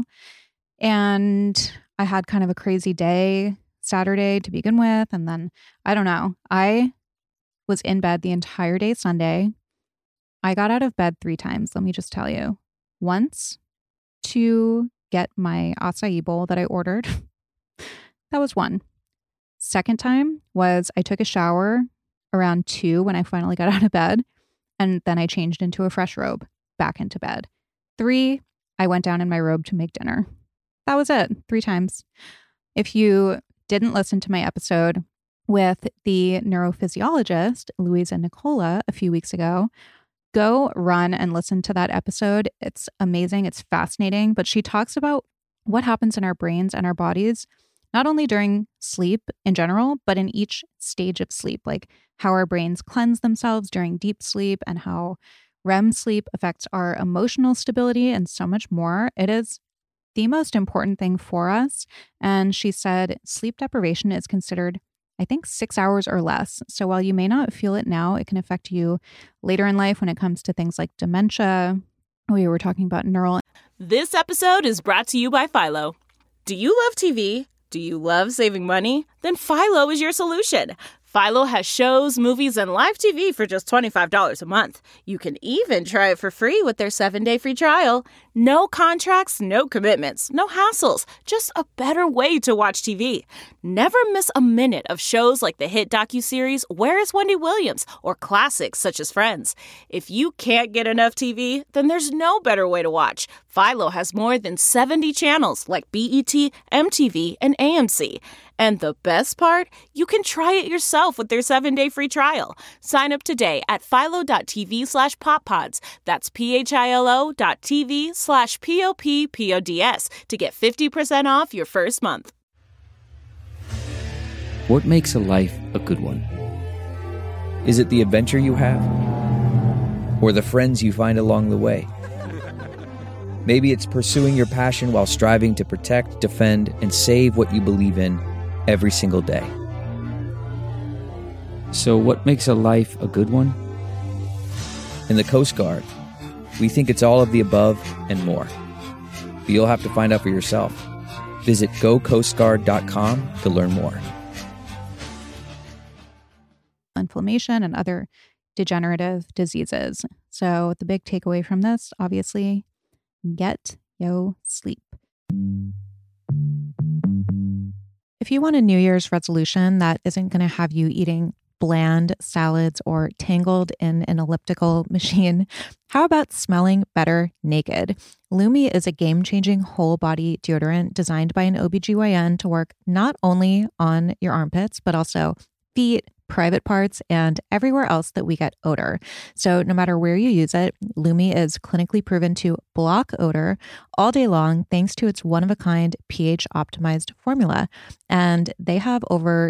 And I had kind of a crazy day Saturday to begin with. And then, I don't know, I was in bed the entire day Sunday. I got out of bed 3 times, let me just tell you. Once to get my acai bowl that I ordered. That was one. Second time was I took a shower around 2 when I finally got out of bed. And then I changed into a fresh robe, back into bed. 3, I went down in my robe to make dinner. That was it, 3 times. If you didn't listen to my episode with the neurophysiologist, Louisa Nicola, a few weeks ago, go run and listen to that episode. It's amazing. It's fascinating. But she talks about what happens in our brains and our bodies, not only during sleep in general, but in each stage of sleep, like how our brains cleanse themselves during deep sleep and how REM sleep affects our emotional stability and so much more. It is the most important thing for us. And she said sleep deprivation is considered, I think, 6 hours or less. So while you may not feel it now, it can affect you later in life when it comes to things like dementia. We were talking about neural. This episode is brought to you by Philo. Do you love TV? Do you love saving money? Then Philo is your solution. Philo has shows, movies, and live TV for just $25 a month. You can even try it for free with their 7-day free trial. No contracts, no commitments, no hassles. Just a better way to watch TV. Never miss a minute of shows like the hit docuseries Where is Wendy Williams? Or classics such as Friends. If you can't get enough TV, then there's no better way to watch. Philo has more than 70 channels like BET, MTV, and AMC. And the best part? You can try it yourself with their 7-day free trial. Sign up today at philo.tv/poppods. That's philo.tv/POPPODS to get 50% off your first month. What makes a life a good one? Is it the adventure you have? Or the friends you find along the way? Maybe it's pursuing your passion while striving to protect, defend, and save what you believe in every single day. So what makes a life a good one? In the Coast Guard, we think it's all of the above and more. But you'll have to find out for yourself. Visit gocoastguard.com to learn more. Inflammation and other degenerative diseases. So the big takeaway from this, obviously, get yo sleep. If you want a New Year's resolution that isn't going to have you eating bland salads or tangled in an elliptical machine? How about smelling better naked? Lume is a game-changing whole-body deodorant designed by an OBGYN to work not only on your armpits, but also feet, private parts, and everywhere else that we get odor. So no matter where you use it, Lume is clinically proven to block odor all day long thanks to its one-of-a-kind pH-optimized formula. And they have over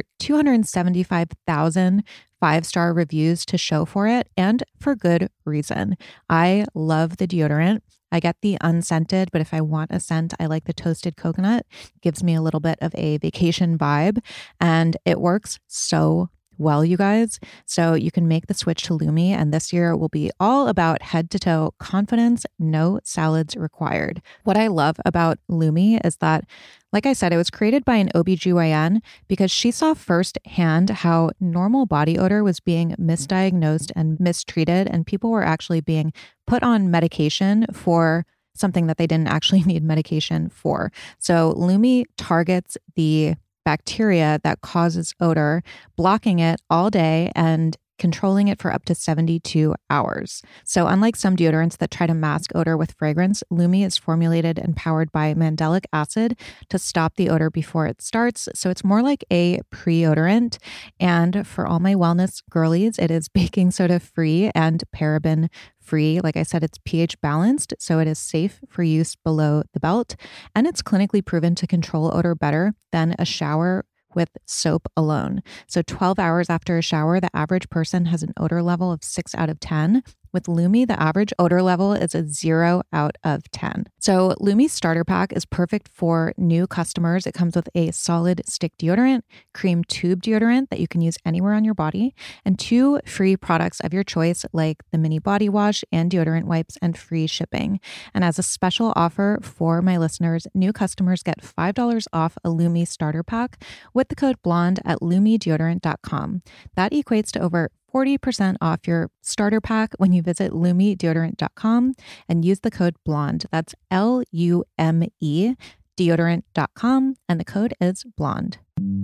275,000 five-star reviews to show for it, and for good reason. I love the deodorant. I get the unscented, but if I want a scent, I like the toasted coconut. It gives me a little bit of a vacation vibe, and it works so well, you guys. So you can make the switch to Lume, and this year will be all about head-to-toe confidence, no salads required. What I love about Lume is that, like I said, it was created by an OBGYN because she saw firsthand how normal body odor was being misdiagnosed and mistreated, and people were actually being put on medication for something that they didn't actually need medication for. So Lume targets the bacteria that causes odor, blocking it all day and controlling it for up to 72 hours. So unlike some deodorants that try to mask odor with fragrance, Lume is formulated and powered by mandelic acid to stop the odor before it starts. So it's more like a pre-odorant. And for all my wellness girlies, it is baking soda free and paraben free. Like I said, it's pH balanced, so it is safe for use below the belt. And it's clinically proven to control odor better than a shower with soap alone. So 12 hours after a shower, the average person has an odor level of 6 out of 10. With Lume, the average odor level is a 0 out of 10. So Lume's starter pack is perfect for new customers. It comes with a solid stick deodorant, cream tube deodorant that you can use anywhere on your body, and 2 free products of your choice like the mini body wash and deodorant wipes, and free shipping. And as a special offer for my listeners, new customers get $5 off a Lume starter pack with the code BLONDE at lumedeodorant.com. That equates to over 40% off your starter pack when you visit lumedeodorant.com and use the code BLONDE. That's LUME deodorant.com, and the code is BLONDE.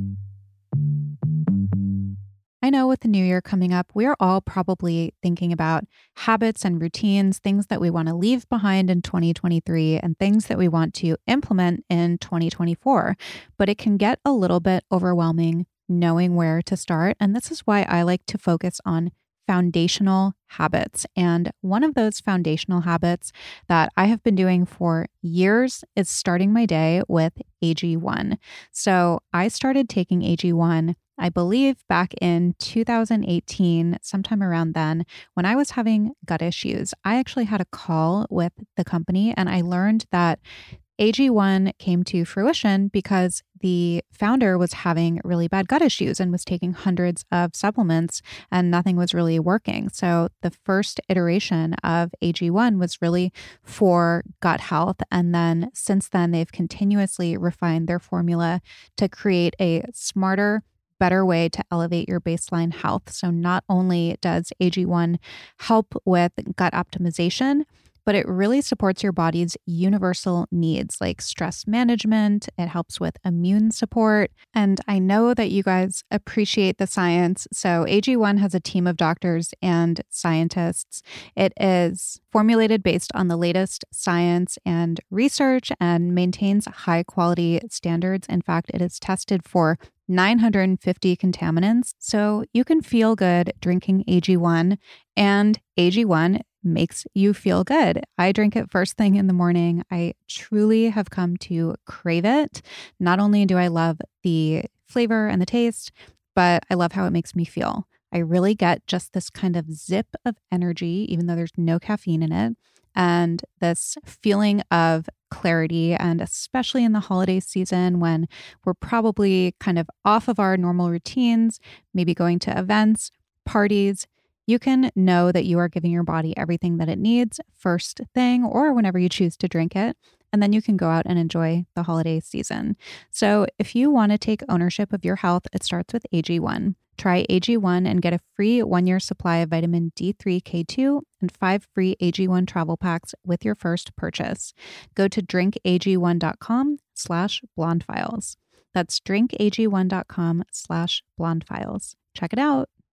I know with the new year coming up, we're all probably thinking about habits and routines, things that we want to leave behind in 2023 and things that we want to implement in 2024. But it can get a little bit overwhelming knowing where to start. And this is why I like to focus on foundational habits. And one of those foundational habits that I have been doing for years is starting my day with AG1. So I started taking AG1, I believe back in 2018, sometime around then, when I was having gut issues. I actually had a call with the company and I learned that AG1 came to fruition because the founder was having really bad gut issues and was taking hundreds of supplements and nothing was really working. So the first iteration of AG1 was really for gut health. And then since then, they've continuously refined their formula to create a smarter, better way to elevate your baseline health. So not only does AG1 help with gut optimization, but it really supports your body's universal needs like stress management. It helps with immune support. And I know that you guys appreciate the science. So AG1 has a team of doctors and scientists. It is formulated based on the latest science and research and maintains high quality standards. In fact, it is tested for 950 contaminants. So you can feel good drinking AG1, and AG1 makes you feel good. I drink it first thing in the morning. I truly have come to crave it. Not only do I love the flavor and the taste, but I love how it makes me feel. I really get just this kind of zip of energy, even though there's no caffeine in it, and this feeling of clarity. And especially in the holiday season when we're probably kind of off of our normal routines, maybe going to events, parties, you can know that you are giving your body everything that it needs first thing or whenever you choose to drink it. And then you can go out and enjoy the holiday season. So if you want to take ownership of your health, it starts with AG1. Try AG1 and get a free 1-year supply of vitamin D3, K2, and 5 free AG1 travel packs with your first purchase. Go to drinkag1.com/blondefiles. That's drinkag1.com/blondefiles. Check it out.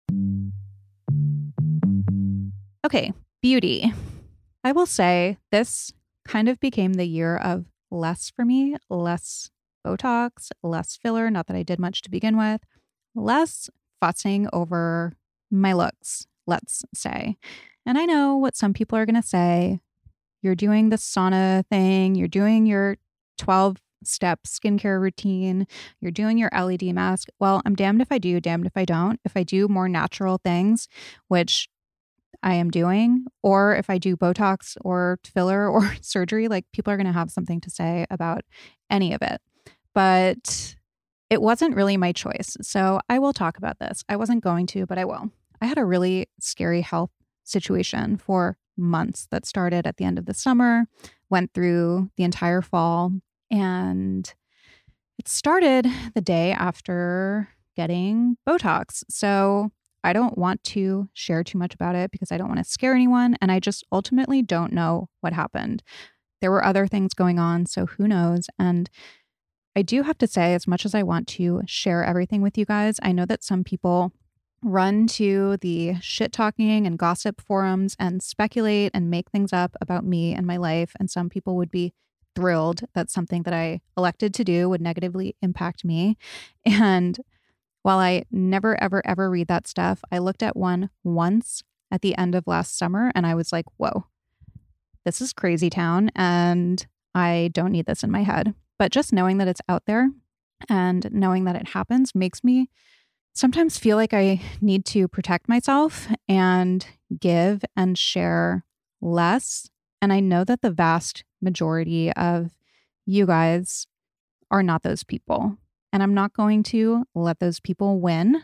Okay, beauty. I will say this kind of became the year of less for me, less Botox, less filler, not that I did much to begin with, less fussing over my looks, let's say. And I know what some people are going to say. You're doing the sauna thing, you're doing your 12-step skincare routine, you're doing your LED mask. Well, I'm damned if I do, damned if I don't. If I do more natural things, which I am doing, or if I do Botox or filler or surgery, like people are going to have something to say about any of it. But it wasn't really my choice. So I will talk about this. I wasn't going to, but I will. I had a really scary health situation for months that started at the end of the summer, went through the entire fall, and it started the day after getting Botox. So I don't want to share too much about it because I don't want to scare anyone. And I just ultimately don't know what happened. There were other things going on, so who knows? And I do have to say, as much as I want to share everything with you guys, I know that some people run to the shit talking and gossip forums and speculate and make things up about me and my life. And some people would be thrilled that something that I elected to do would negatively impact me. And while I never, ever, ever read that stuff, I looked at one once at the end of last summer and I was like, whoa, this is crazy town and I don't need this in my head. But just knowing that it's out there and knowing that it happens makes me sometimes feel like I need to protect myself and give and share less. And I know that the vast majority of you guys are not those people. And I'm not going to let those people win.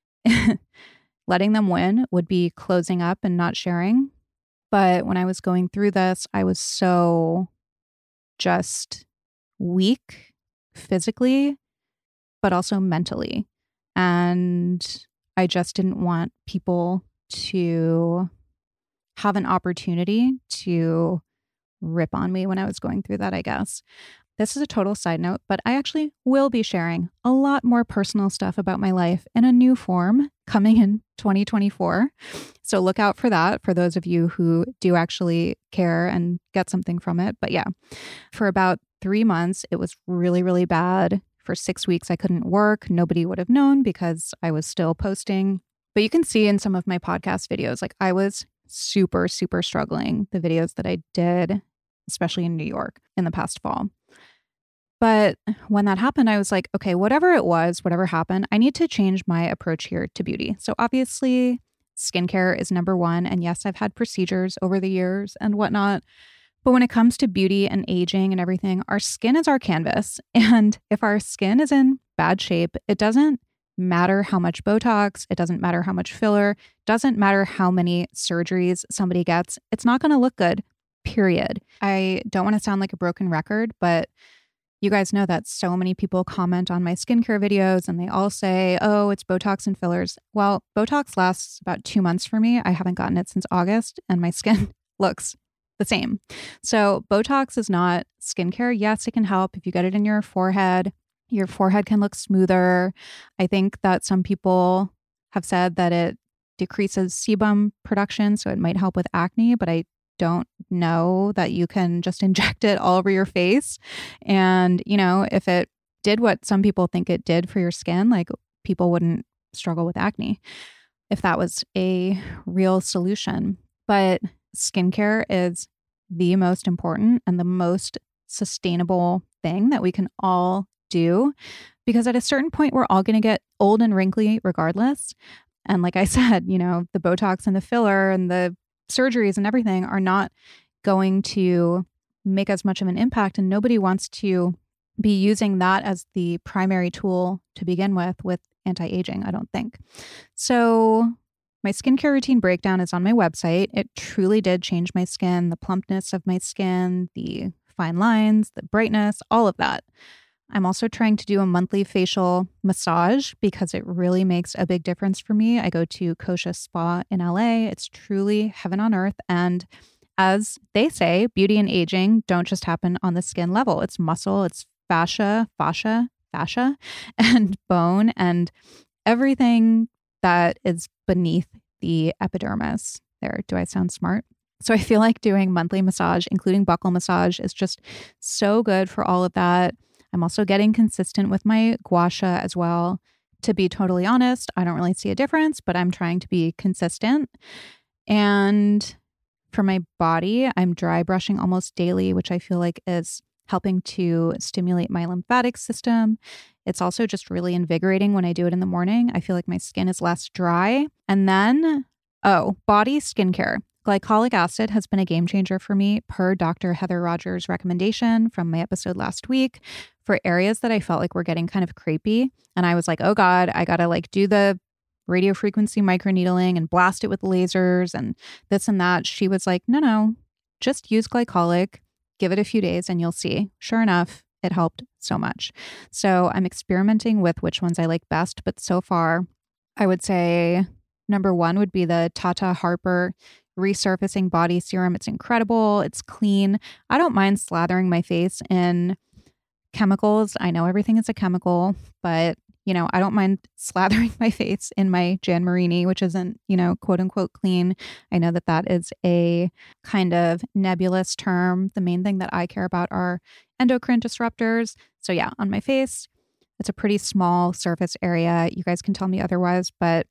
Letting them win would be closing up and not sharing. But when I was going through this, I was so just weak physically, but also mentally. And I just didn't want people to have an opportunity to rip on me when I was going through that, I guess. This is a total side note, but I actually will be sharing a lot more personal stuff about my life in a new form coming in 2024. So look out for that for those of you who do actually care and get something from it. But yeah, for about 3 months, it was really, really bad. For 6 weeks, I couldn't work. Nobody would have known because I was still posting. But you can see in some of my podcast videos, like I was super, super struggling, the videos that I did, especially in New York in the past fall. But when that happened, I was like, okay, whatever it was, whatever happened, I need to change my approach here to beauty. So obviously, skincare is number one. And yes, I've had procedures over the years and whatnot. But when it comes to beauty and aging and everything, our skin is our canvas. And if our skin is in bad shape, it doesn't matter how much Botox, it doesn't matter how much filler, doesn't matter how many surgeries somebody gets. It's not going to look good, period. I don't want to sound like a broken record, but you guys know that so many people comment on my skincare videos and they all say, oh, it's Botox and fillers. Well, Botox lasts about 2 months for me. I haven't gotten it since August and my skin looks the same. So Botox is not skincare. Yes, it can help if you get it in your forehead. Your forehead can look smoother. I think that some people have said that it decreases sebum production, so it might help with acne, but I don't know that you can just inject it all over your face. And, you know, if it did what some people think it did for your skin, like people wouldn't struggle with acne if that was a real solution. But skincare is the most important and the most sustainable thing that we can all do, because at a certain point, we're all going to get old and wrinkly regardless. And like I said, you know, the Botox and the filler and the surgeries and everything are not going to make as much of an impact. And nobody wants to be using that as the primary tool to begin with anti-aging, I don't think. So my skincare routine breakdown is on my website. It truly did change my skin, the plumpness of my skin, the fine lines, the brightness, all of that. I'm also trying to do a monthly facial massage because it really makes a big difference for me. I go to Kosha Spa in LA. It's truly heaven on earth. And as they say, beauty and aging don't just happen on the skin level. It's muscle, it's fascia, and bone, and everything that is beneath the epidermis. There, do I sound smart? So I feel like doing monthly massage, including buccal massage, is just so good for all of that. I'm also getting consistent with my gua sha as well. To be totally honest, I don't really see a difference, but I'm trying to be consistent. And for my body, I'm dry brushing almost daily, which I feel like is helping to stimulate my lymphatic system. It's also just really invigorating when I do it in the morning. I feel like my skin is less dry. And then, body skincare. Glycolic acid has been a game changer for me per Dr. Heather Rogers' recommendation from my episode last week for areas that I felt like were getting kind of crepey. And I was like, oh God, I got to like do the radio frequency microneedling and blast it with lasers and this and that. She was like, no, just use glycolic, give it a few days and you'll see. Sure enough, it helped so much. So I'm experimenting with which ones I like best. But so far, I would say number one would be the Tata Harper Resurfacing Body Serum. It's incredible. It's clean. I don't mind slathering my face in chemicals. I know everything is a chemical, but I don't mind slathering my face in my Jan Marini, which isn't, quote unquote clean. I know that that is a kind of nebulous term. The main thing that I care about are endocrine disruptors. So yeah, on my face, it's a pretty small surface area. You guys can tell me otherwise, but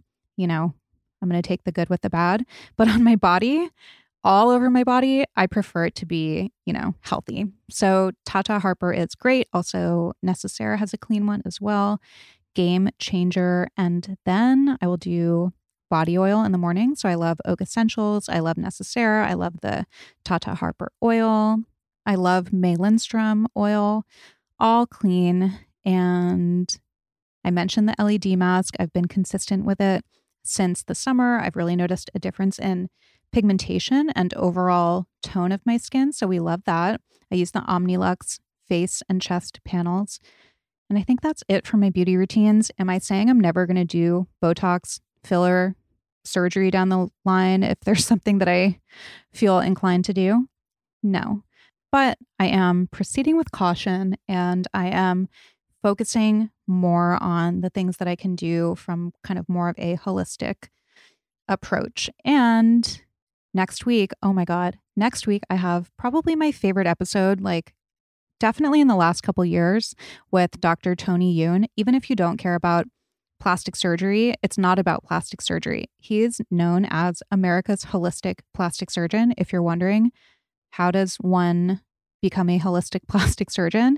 I'm going to take the good with the bad. But on my body, all over my body, I prefer it to be, healthy. So Tata Harper is great. Also, Necessaire has a clean one as well. Game changer. And then I will do body oil in the morning. So I love Oak Essentials. I love Necessaire. I love the Tata Harper oil. I love May Lindstrom oil. All clean. And I mentioned the LED mask. I've been consistent with it since the summer. I've really noticed a difference in pigmentation and overall tone of my skin. So we love that. I use the Omnilux face and chest panels. And I think that's it for my beauty routines. Am I saying I'm never going to do Botox, filler, surgery down the line if there's something that I feel inclined to do? No. But I am proceeding with caution and I am focusing more on the things that I can do from kind of more of a holistic approach. And next week, oh my God, next week I have probably my favorite episode, like definitely in the last couple years with Dr. Tony Yoon. Even if you don't care about plastic surgery, it's not about plastic surgery. He is known as America's holistic plastic surgeon. If you're wondering, how does one become a holistic plastic surgeon?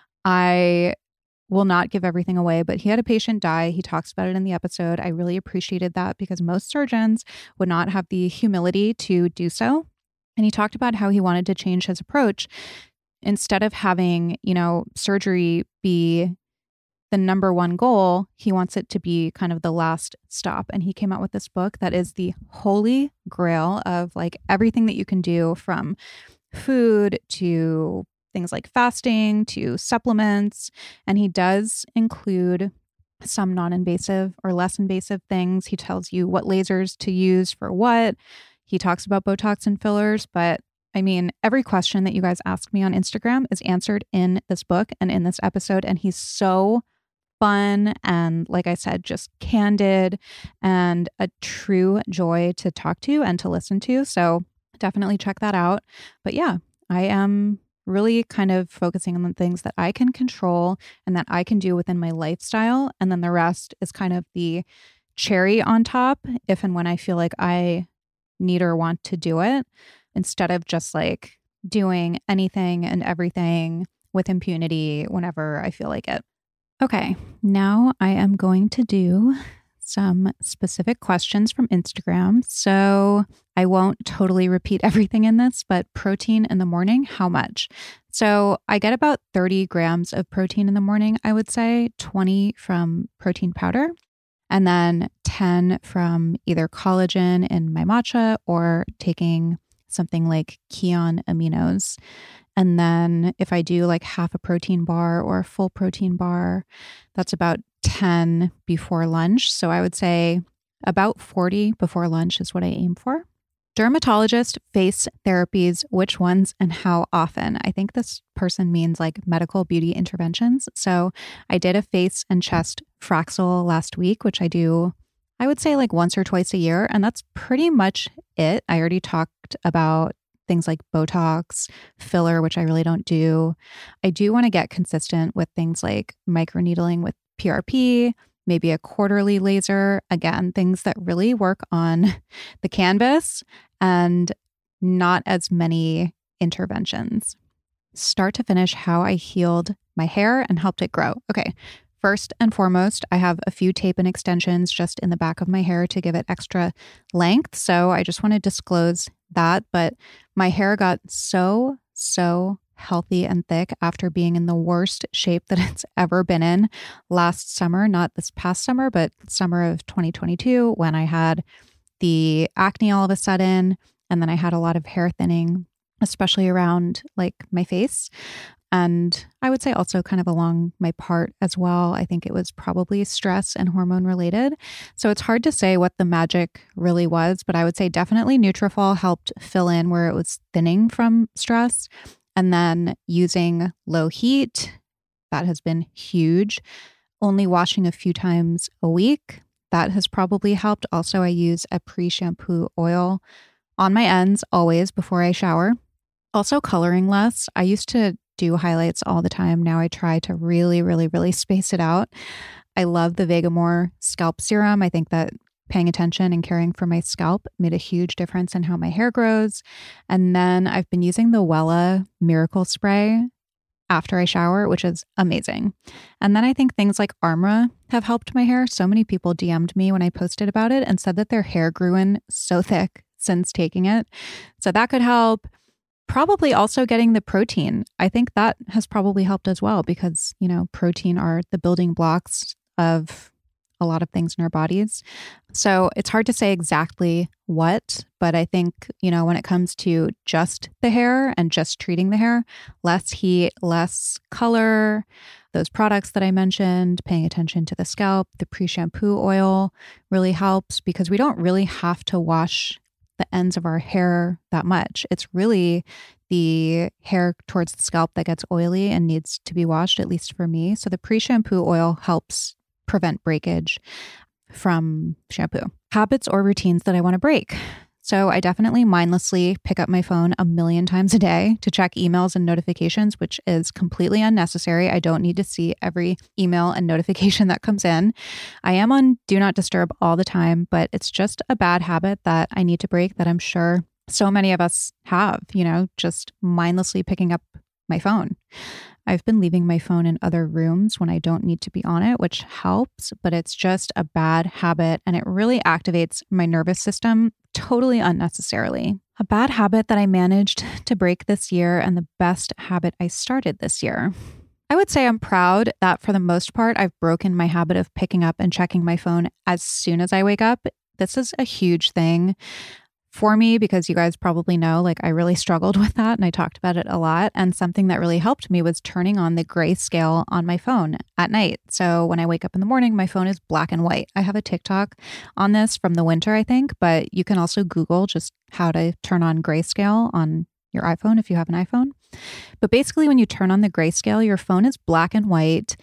I will not give everything away, but he had a patient die. He talks about it in the episode. I really appreciated that because most surgeons would not have the humility to do so. And he talked about how he wanted to change his approach. Instead of having, surgery be the number one goal, he wants it to be kind of the last stop. And he came out with this book that is the holy grail of like everything that you can do, from food to things like fasting to supplements. And he does include some non-invasive or less invasive things. He tells you what lasers to use for what. He talks about Botox and fillers, but I mean, every question that you guys ask me on Instagram is answered in this book and in this episode. And he's so fun and, like I said, just candid and a true joy to talk to and to listen to. So definitely check that out. But yeah, I am really kind of focusing on the things that I can control and that I can do within my lifestyle. And then the rest is kind of the cherry on top if and when I feel like I need or want to do it, instead of just like doing anything and everything with impunity whenever I feel like it. Okay, now I am going to do some specific questions from Instagram. So I won't totally repeat everything in this, but protein in the morning, how much? So I get about 30 grams of protein in the morning, I would say 20 from protein powder, and then 10 from either collagen in my matcha or taking something like Kion Aminos. And then if I do like half a protein bar or a full protein bar, that's about 10 before lunch. So I would say about 40 before lunch is what I aim for. Dermatologist face therapies, which ones and how often? I think this person means like medical beauty interventions. So I did a face and chest Fraxel last week, which I do I would say like once or twice a year. And that's pretty much it. I already talked about things like Botox, filler, which I really don't do. I do want to get consistent with things like microneedling with PRP, maybe a quarterly laser. Again, things that really work on the canvas and not as many interventions. Start to finish, how I healed my hair and helped it grow. Okay. First and foremost, I have a few tape and extensions just in the back of my hair to give it extra length. So I just want to disclose that. But my hair got so healthy and thick after being in the worst shape that it's ever been in last summer, not this past summer, but summer of 2022, when I had the acne all of a sudden. And then I had a lot of hair thinning, especially around like my face. And I would say also kind of along my part as well. I think it was probably stress and hormone related. So it's hard to say what the magic really was, but I would say definitely Nutrafol helped fill in where it was thinning from stress. And then using low heat, that has been huge. Only washing a few times a week, that has probably helped. Also, I use a pre-shampoo oil on my ends always before I shower. Also coloring less. I used to do highlights all the time. Now I try to really space it out. I love the Vegamour scalp serum. I think that paying attention and caring for my scalp made a huge difference in how my hair grows. And then I've been using the Wella Miracle Spray after I shower, which is amazing. And then I think things like Armra have helped my hair. So many people DM'd me when I posted about it and said that their hair grew in so thick since taking it. So that could help. Probably also getting the protein. I think that has probably helped as well because, you know, protein are the building blocks of a lot of things in our bodies. So it's hard to say exactly what, but I think, you know, when it comes to just the hair and just treating the hair, less heat, less color, those products that I mentioned, paying attention to the scalp, the pre-shampoo oil really helps because we don't really have to wash the ends of our hair that much. It's really the hair towards the scalp that gets oily and needs to be washed, at least for me. So the pre-shampoo oil helps prevent breakage from shampoo. Habits or routines that I want to break. So I definitely mindlessly pick up my phone a million times a day to check emails and notifications, which is completely unnecessary. I don't need to see every email and notification that comes in. I am on Do Not Disturb all the time, but it's just a bad habit that I need to break that I'm sure so many of us have, you know, just mindlessly picking up my phone. I've been leaving my phone in other rooms when I don't need to be on it, which helps, but it's just a bad habit and it really activates my nervous system totally unnecessarily. A bad habit that I managed to break this year and the best habit I started this year. I would say I'm proud that for the most part, I've broken my habit of picking up and checking my phone as soon as I wake up. This is a huge thing for me because you guys probably know, like I really struggled with that and I talked about it a lot. And something that really helped me was turning on the grayscale on my phone at night. So when I wake up in the morning, my phone is black and white. I have a TikTok on this from the winter, I think, but you can also Google just how to turn on grayscale on your iPhone if you have an iPhone. But basically when you turn on the grayscale, your phone is black and white.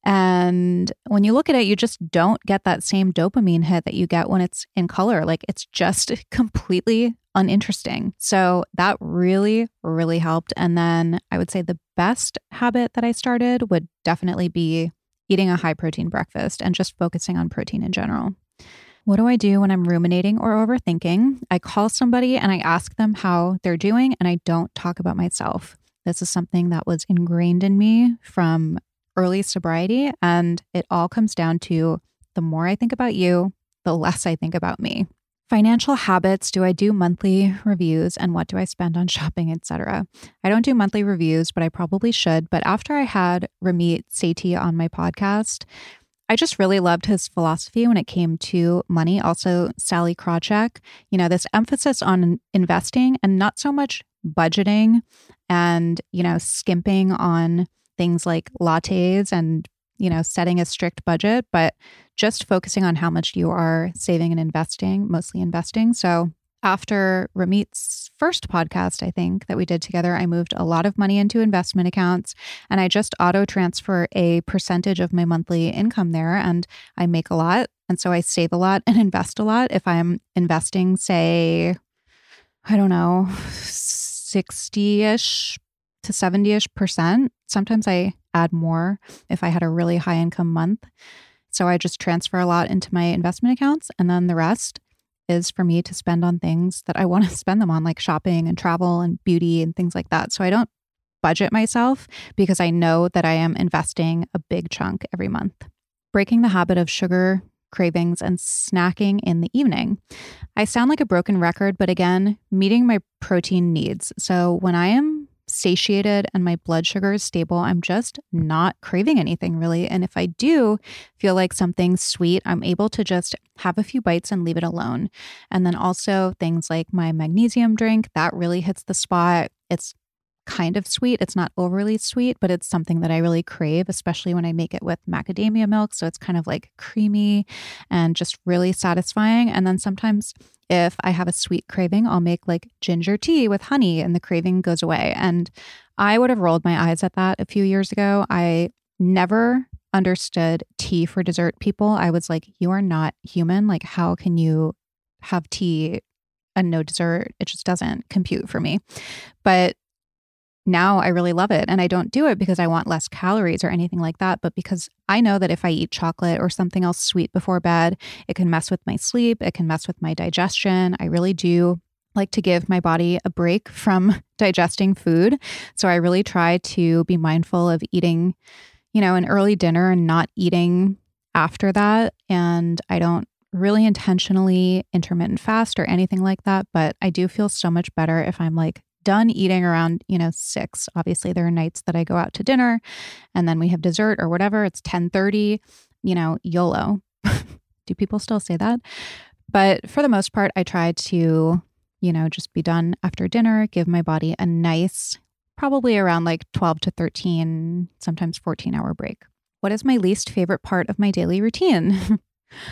And when you look at it, you just don't get that same dopamine hit that you get when it's in color. Like it's just completely uninteresting. So that really helped. And then I would say the best habit that I started would definitely be eating a high protein breakfast and just focusing on protein in general. What do I do when I'm ruminating or overthinking? I call somebody and I ask them how they're doing and I don't talk about myself. This is something that was ingrained in me from early sobriety. And it all comes down to the more I think about you, the less I think about me. Financial habits. Do I do monthly reviews and what do I spend on shopping, etc.? I don't do monthly reviews, but I probably should. But after I had Ramit Sethi on my podcast, I just really loved his philosophy when it came to money. Also, Sally Krawcheck, you know, this emphasis on investing and not so much budgeting and, you know, skimping on things like lattes and, you know, setting a strict budget, but just focusing on how much you are saving and investing, mostly investing. So after Ramit's first podcast, I think that we did together, I moved a lot of money into investment accounts and I just auto transfer a percentage of my monthly income there and I make a lot And so I save a lot and invest a lot. If I'm investing, say, I don't know, 60-ish to 70-ish%. Sometimes I add more if I had a really high income month. So I just transfer a lot into my investment accounts. And then the rest is for me to spend on things that I want to spend them on, like shopping and travel and beauty and things like that. So I don't budget myself because I know that I am investing a big chunk every month. Breaking the habit of sugar cravings and snacking in the evening. I sound like a broken record, but again, meeting my protein needs. So when I am satiated and my blood sugar is stable, I'm just not craving anything really. And if I do feel like something's sweet, I'm able to just have a few bites and leave it alone. And then also things like my magnesium drink, that really hits the spot. It's kind of sweet. It's not overly sweet, but it's something that I really crave, especially when I make it with macadamia milk. So it's kind of like creamy and just really satisfying. And then sometimes if I have a sweet craving, I'll make like ginger tea with honey and the craving goes away. And I would have rolled my eyes at that a few years ago. I never understood tea for dessert people. I was like, you are not human. Like, how can you have tea and no dessert? It just doesn't compute for me. But now I really love it. And I don't do it because I want less calories or anything like that, but because I know that if I eat chocolate or something else sweet before bed, it can mess with my sleep. It can mess with my digestion. I really do like to give my body a break from digesting food. So I really try to be mindful of eating, an early dinner and not eating after that. And I don't really intentionally intermittent fast or anything like that, but I do feel so much better if I'm like done eating around, 6. Obviously, there are nights that I go out to dinner and then we have dessert or whatever. It's 10:30, YOLO. Do people still say that? But for the most part, I try to, just be done after dinner, give my body a nice, probably around like 12 to 13, sometimes 14-hour break. What is my least favorite part of my daily routine?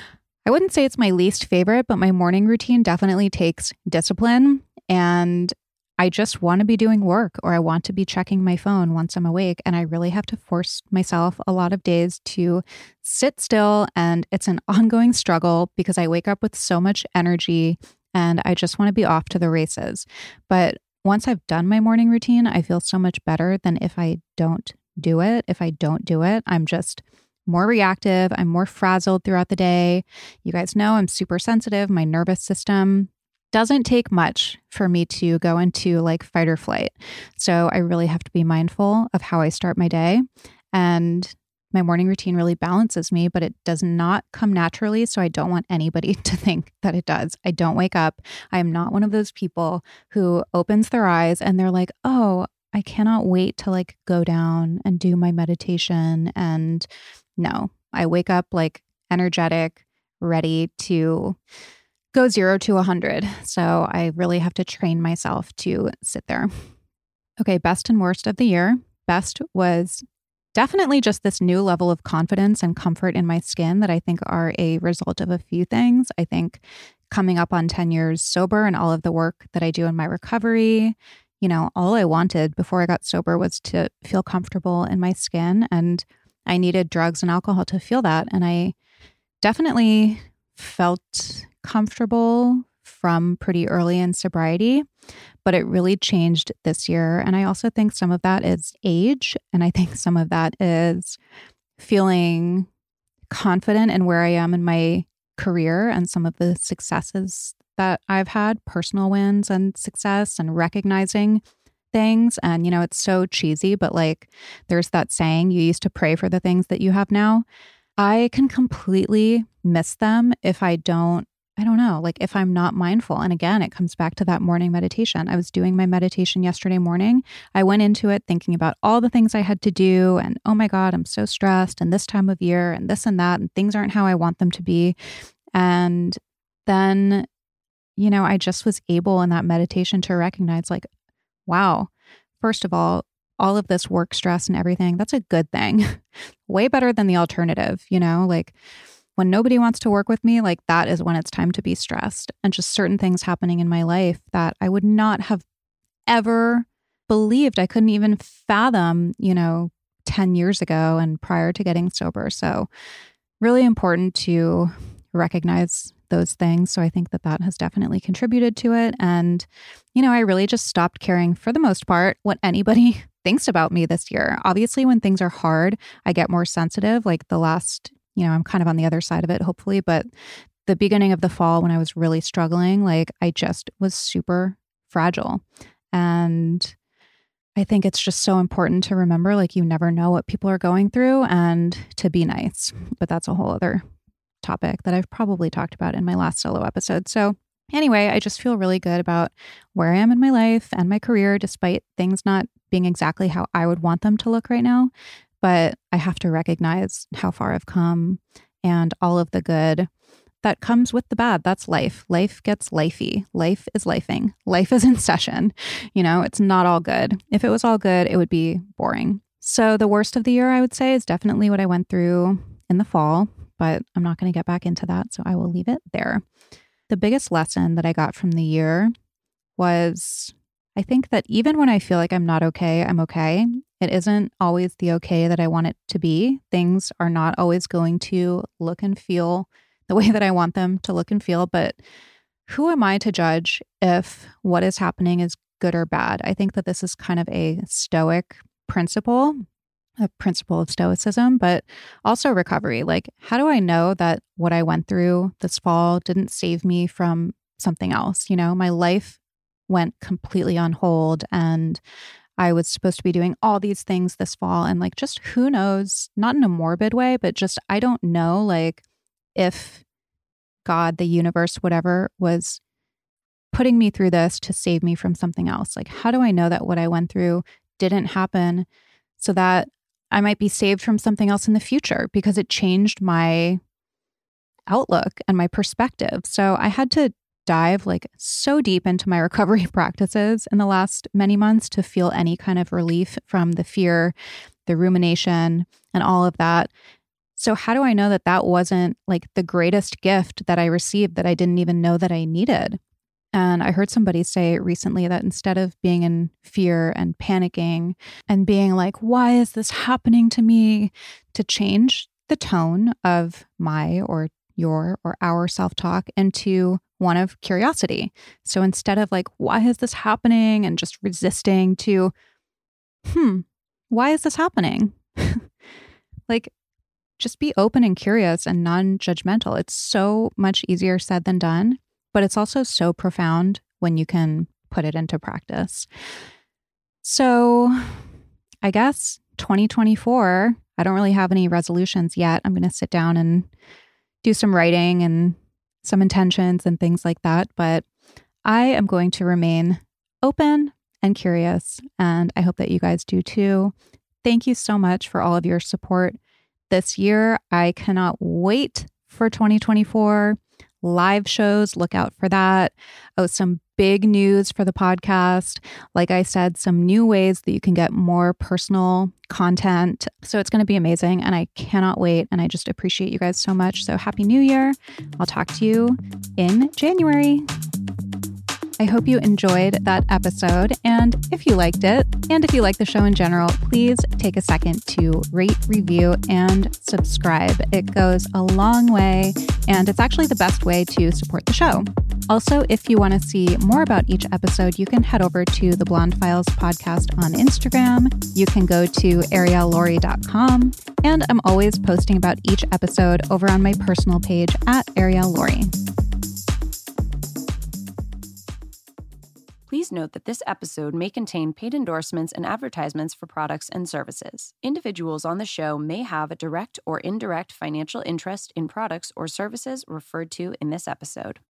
I wouldn't say it's my least favorite, but my morning routine definitely takes discipline, and I just want to be doing work or I want to be checking my phone once I'm awake. And I really have to force myself a lot of days to sit still. And it's an ongoing struggle because I wake up with so much energy and I just want to be off to the races. But once I've done my morning routine, I feel so much better than if I don't do it. If I don't do it, I'm just more reactive. I'm more frazzled throughout the day. You guys know I'm super sensitive. My nervous system doesn't take much for me to go into like fight or flight. So I really have to be mindful of how I start my day. And my morning routine really balances me, but it does not come naturally. So I don't want anybody to think that it does. I don't wake up. I am not one of those people who opens their eyes and they're like, oh, I cannot wait to like go down and do my meditation. And no, I wake up like energetic, ready to go 0 to 100. So I really have to train myself to sit there. Okay, best and worst of the year. Best was definitely just this new level of confidence and comfort in my skin that I think are a result of a few things. I think coming up on 10 years sober and all of the work that I do in my recovery, all I wanted before I got sober was to feel comfortable in my skin. And I needed drugs and alcohol to feel that. And I definitely felt comfortable from pretty early in sobriety, but it really changed this year. And I also think some of that is age. And I think some of that is feeling confident in where I am in my career and some of the successes that I've had, personal wins and success, and recognizing things. And, it's so cheesy, but like there's that saying, you used to pray for the things that you have now. I can completely miss them if I don't know, like if I'm not mindful. And again, it comes back to that morning meditation. I was doing my meditation yesterday morning. I went into it thinking about all the things I had to do and, oh my God, I'm so stressed and this time of year and this and that, and things aren't how I want them to be. And then, I just was able in that meditation to recognize like, wow, first of all of this work stress and everything, that's a good thing. Way better than the alternative, like when nobody wants to work with me, like that is when it's time to be stressed. And just certain things happening in my life that I would not have ever believed. I couldn't even fathom, 10 years ago and prior to getting sober. So really important to recognize those things. So I think that that has definitely contributed to it. And, I really just stopped caring for the most part what anybody thinks about me this year. Obviously, when things are hard, I get more sensitive. Like the last, I'm kind of on the other side of it, hopefully. But the beginning of the fall, when I was really struggling, like I just was super fragile. And I think it's just so important to remember, like, you never know what people are going through and to be nice. But that's a whole other topic that I've probably talked about in my last solo episode. So anyway, I just feel really good about where I am in my life and my career, despite things not being exactly how I would want them to look right now. But I have to recognize how far I've come and all of the good that comes with the bad. That's life. Life gets lifey. Life is lifing. Life is in session. It's not all good. If it was all good, it would be boring. So the worst of the year, I would say, is definitely what I went through in the fall, but I'm not going to get back into that. So I will leave it there. The biggest lesson that I got from the year was, I think that even when I feel like I'm not okay, I'm okay. It isn't always the okay that I want it to be. Things are not always going to look and feel the way that I want them to look and feel. But who am I to judge if what is happening is good or bad? I think that this is kind of a stoic principle, a principle of stoicism, but also recovery. Like, how do I know that what I went through this fall didn't save me from something else? My life went completely on hold and I was supposed to be doing all these things this fall. And like, just who knows, not in a morbid way, but just, I don't know, like, if God, the universe, whatever, was putting me through this to save me from something else. Like, how do I know that what I went through didn't happen so that I might be saved from something else in the future, because it changed my outlook and my perspective. So I had to dive like so deep into my recovery practices in the last many months to feel any kind of relief from the fear, the rumination, and all of that. So how do I know that that wasn't like the greatest gift that I received that I didn't even know that I needed? And I heard somebody say recently that instead of being in fear and panicking and being like, why is this happening to me, to change the tone of my or your or our self-talk into one of curiosity. So instead of like, why is this happening, and just resisting, to, why is this happening? Like, just be open and curious and non-judgmental. It's so much easier said than done, but it's also so profound when you can put it into practice. So I guess 2024, I don't really have any resolutions yet. I'm going to sit down and do some writing and some intentions and things like that. But I am going to remain open and curious, and I hope that you guys do too. Thank you so much for all of your support this year. I cannot wait for 2024. Live shows, look out for that. Some big news for the podcast. Like I said, some new ways that you can get more personal content. So it's going to be amazing, and I cannot wait. And I just appreciate you guys so much. So Happy New Year. I'll talk to you in January. I hope you enjoyed that episode, and if you liked it, and if you like the show in general, please take a second to rate, review, and subscribe. It goes a long way, and it's actually the best way to support the show. Also, if you want to see more about each episode, you can head over to the Blonde Files podcast on Instagram. You can go to ariellaurie.com, and I'm always posting about each episode over on my personal page at ariellaurie. Please note that this episode may contain paid endorsements and advertisements for products and services. Individuals on the show may have a direct or indirect financial interest in products or services referred to in this episode.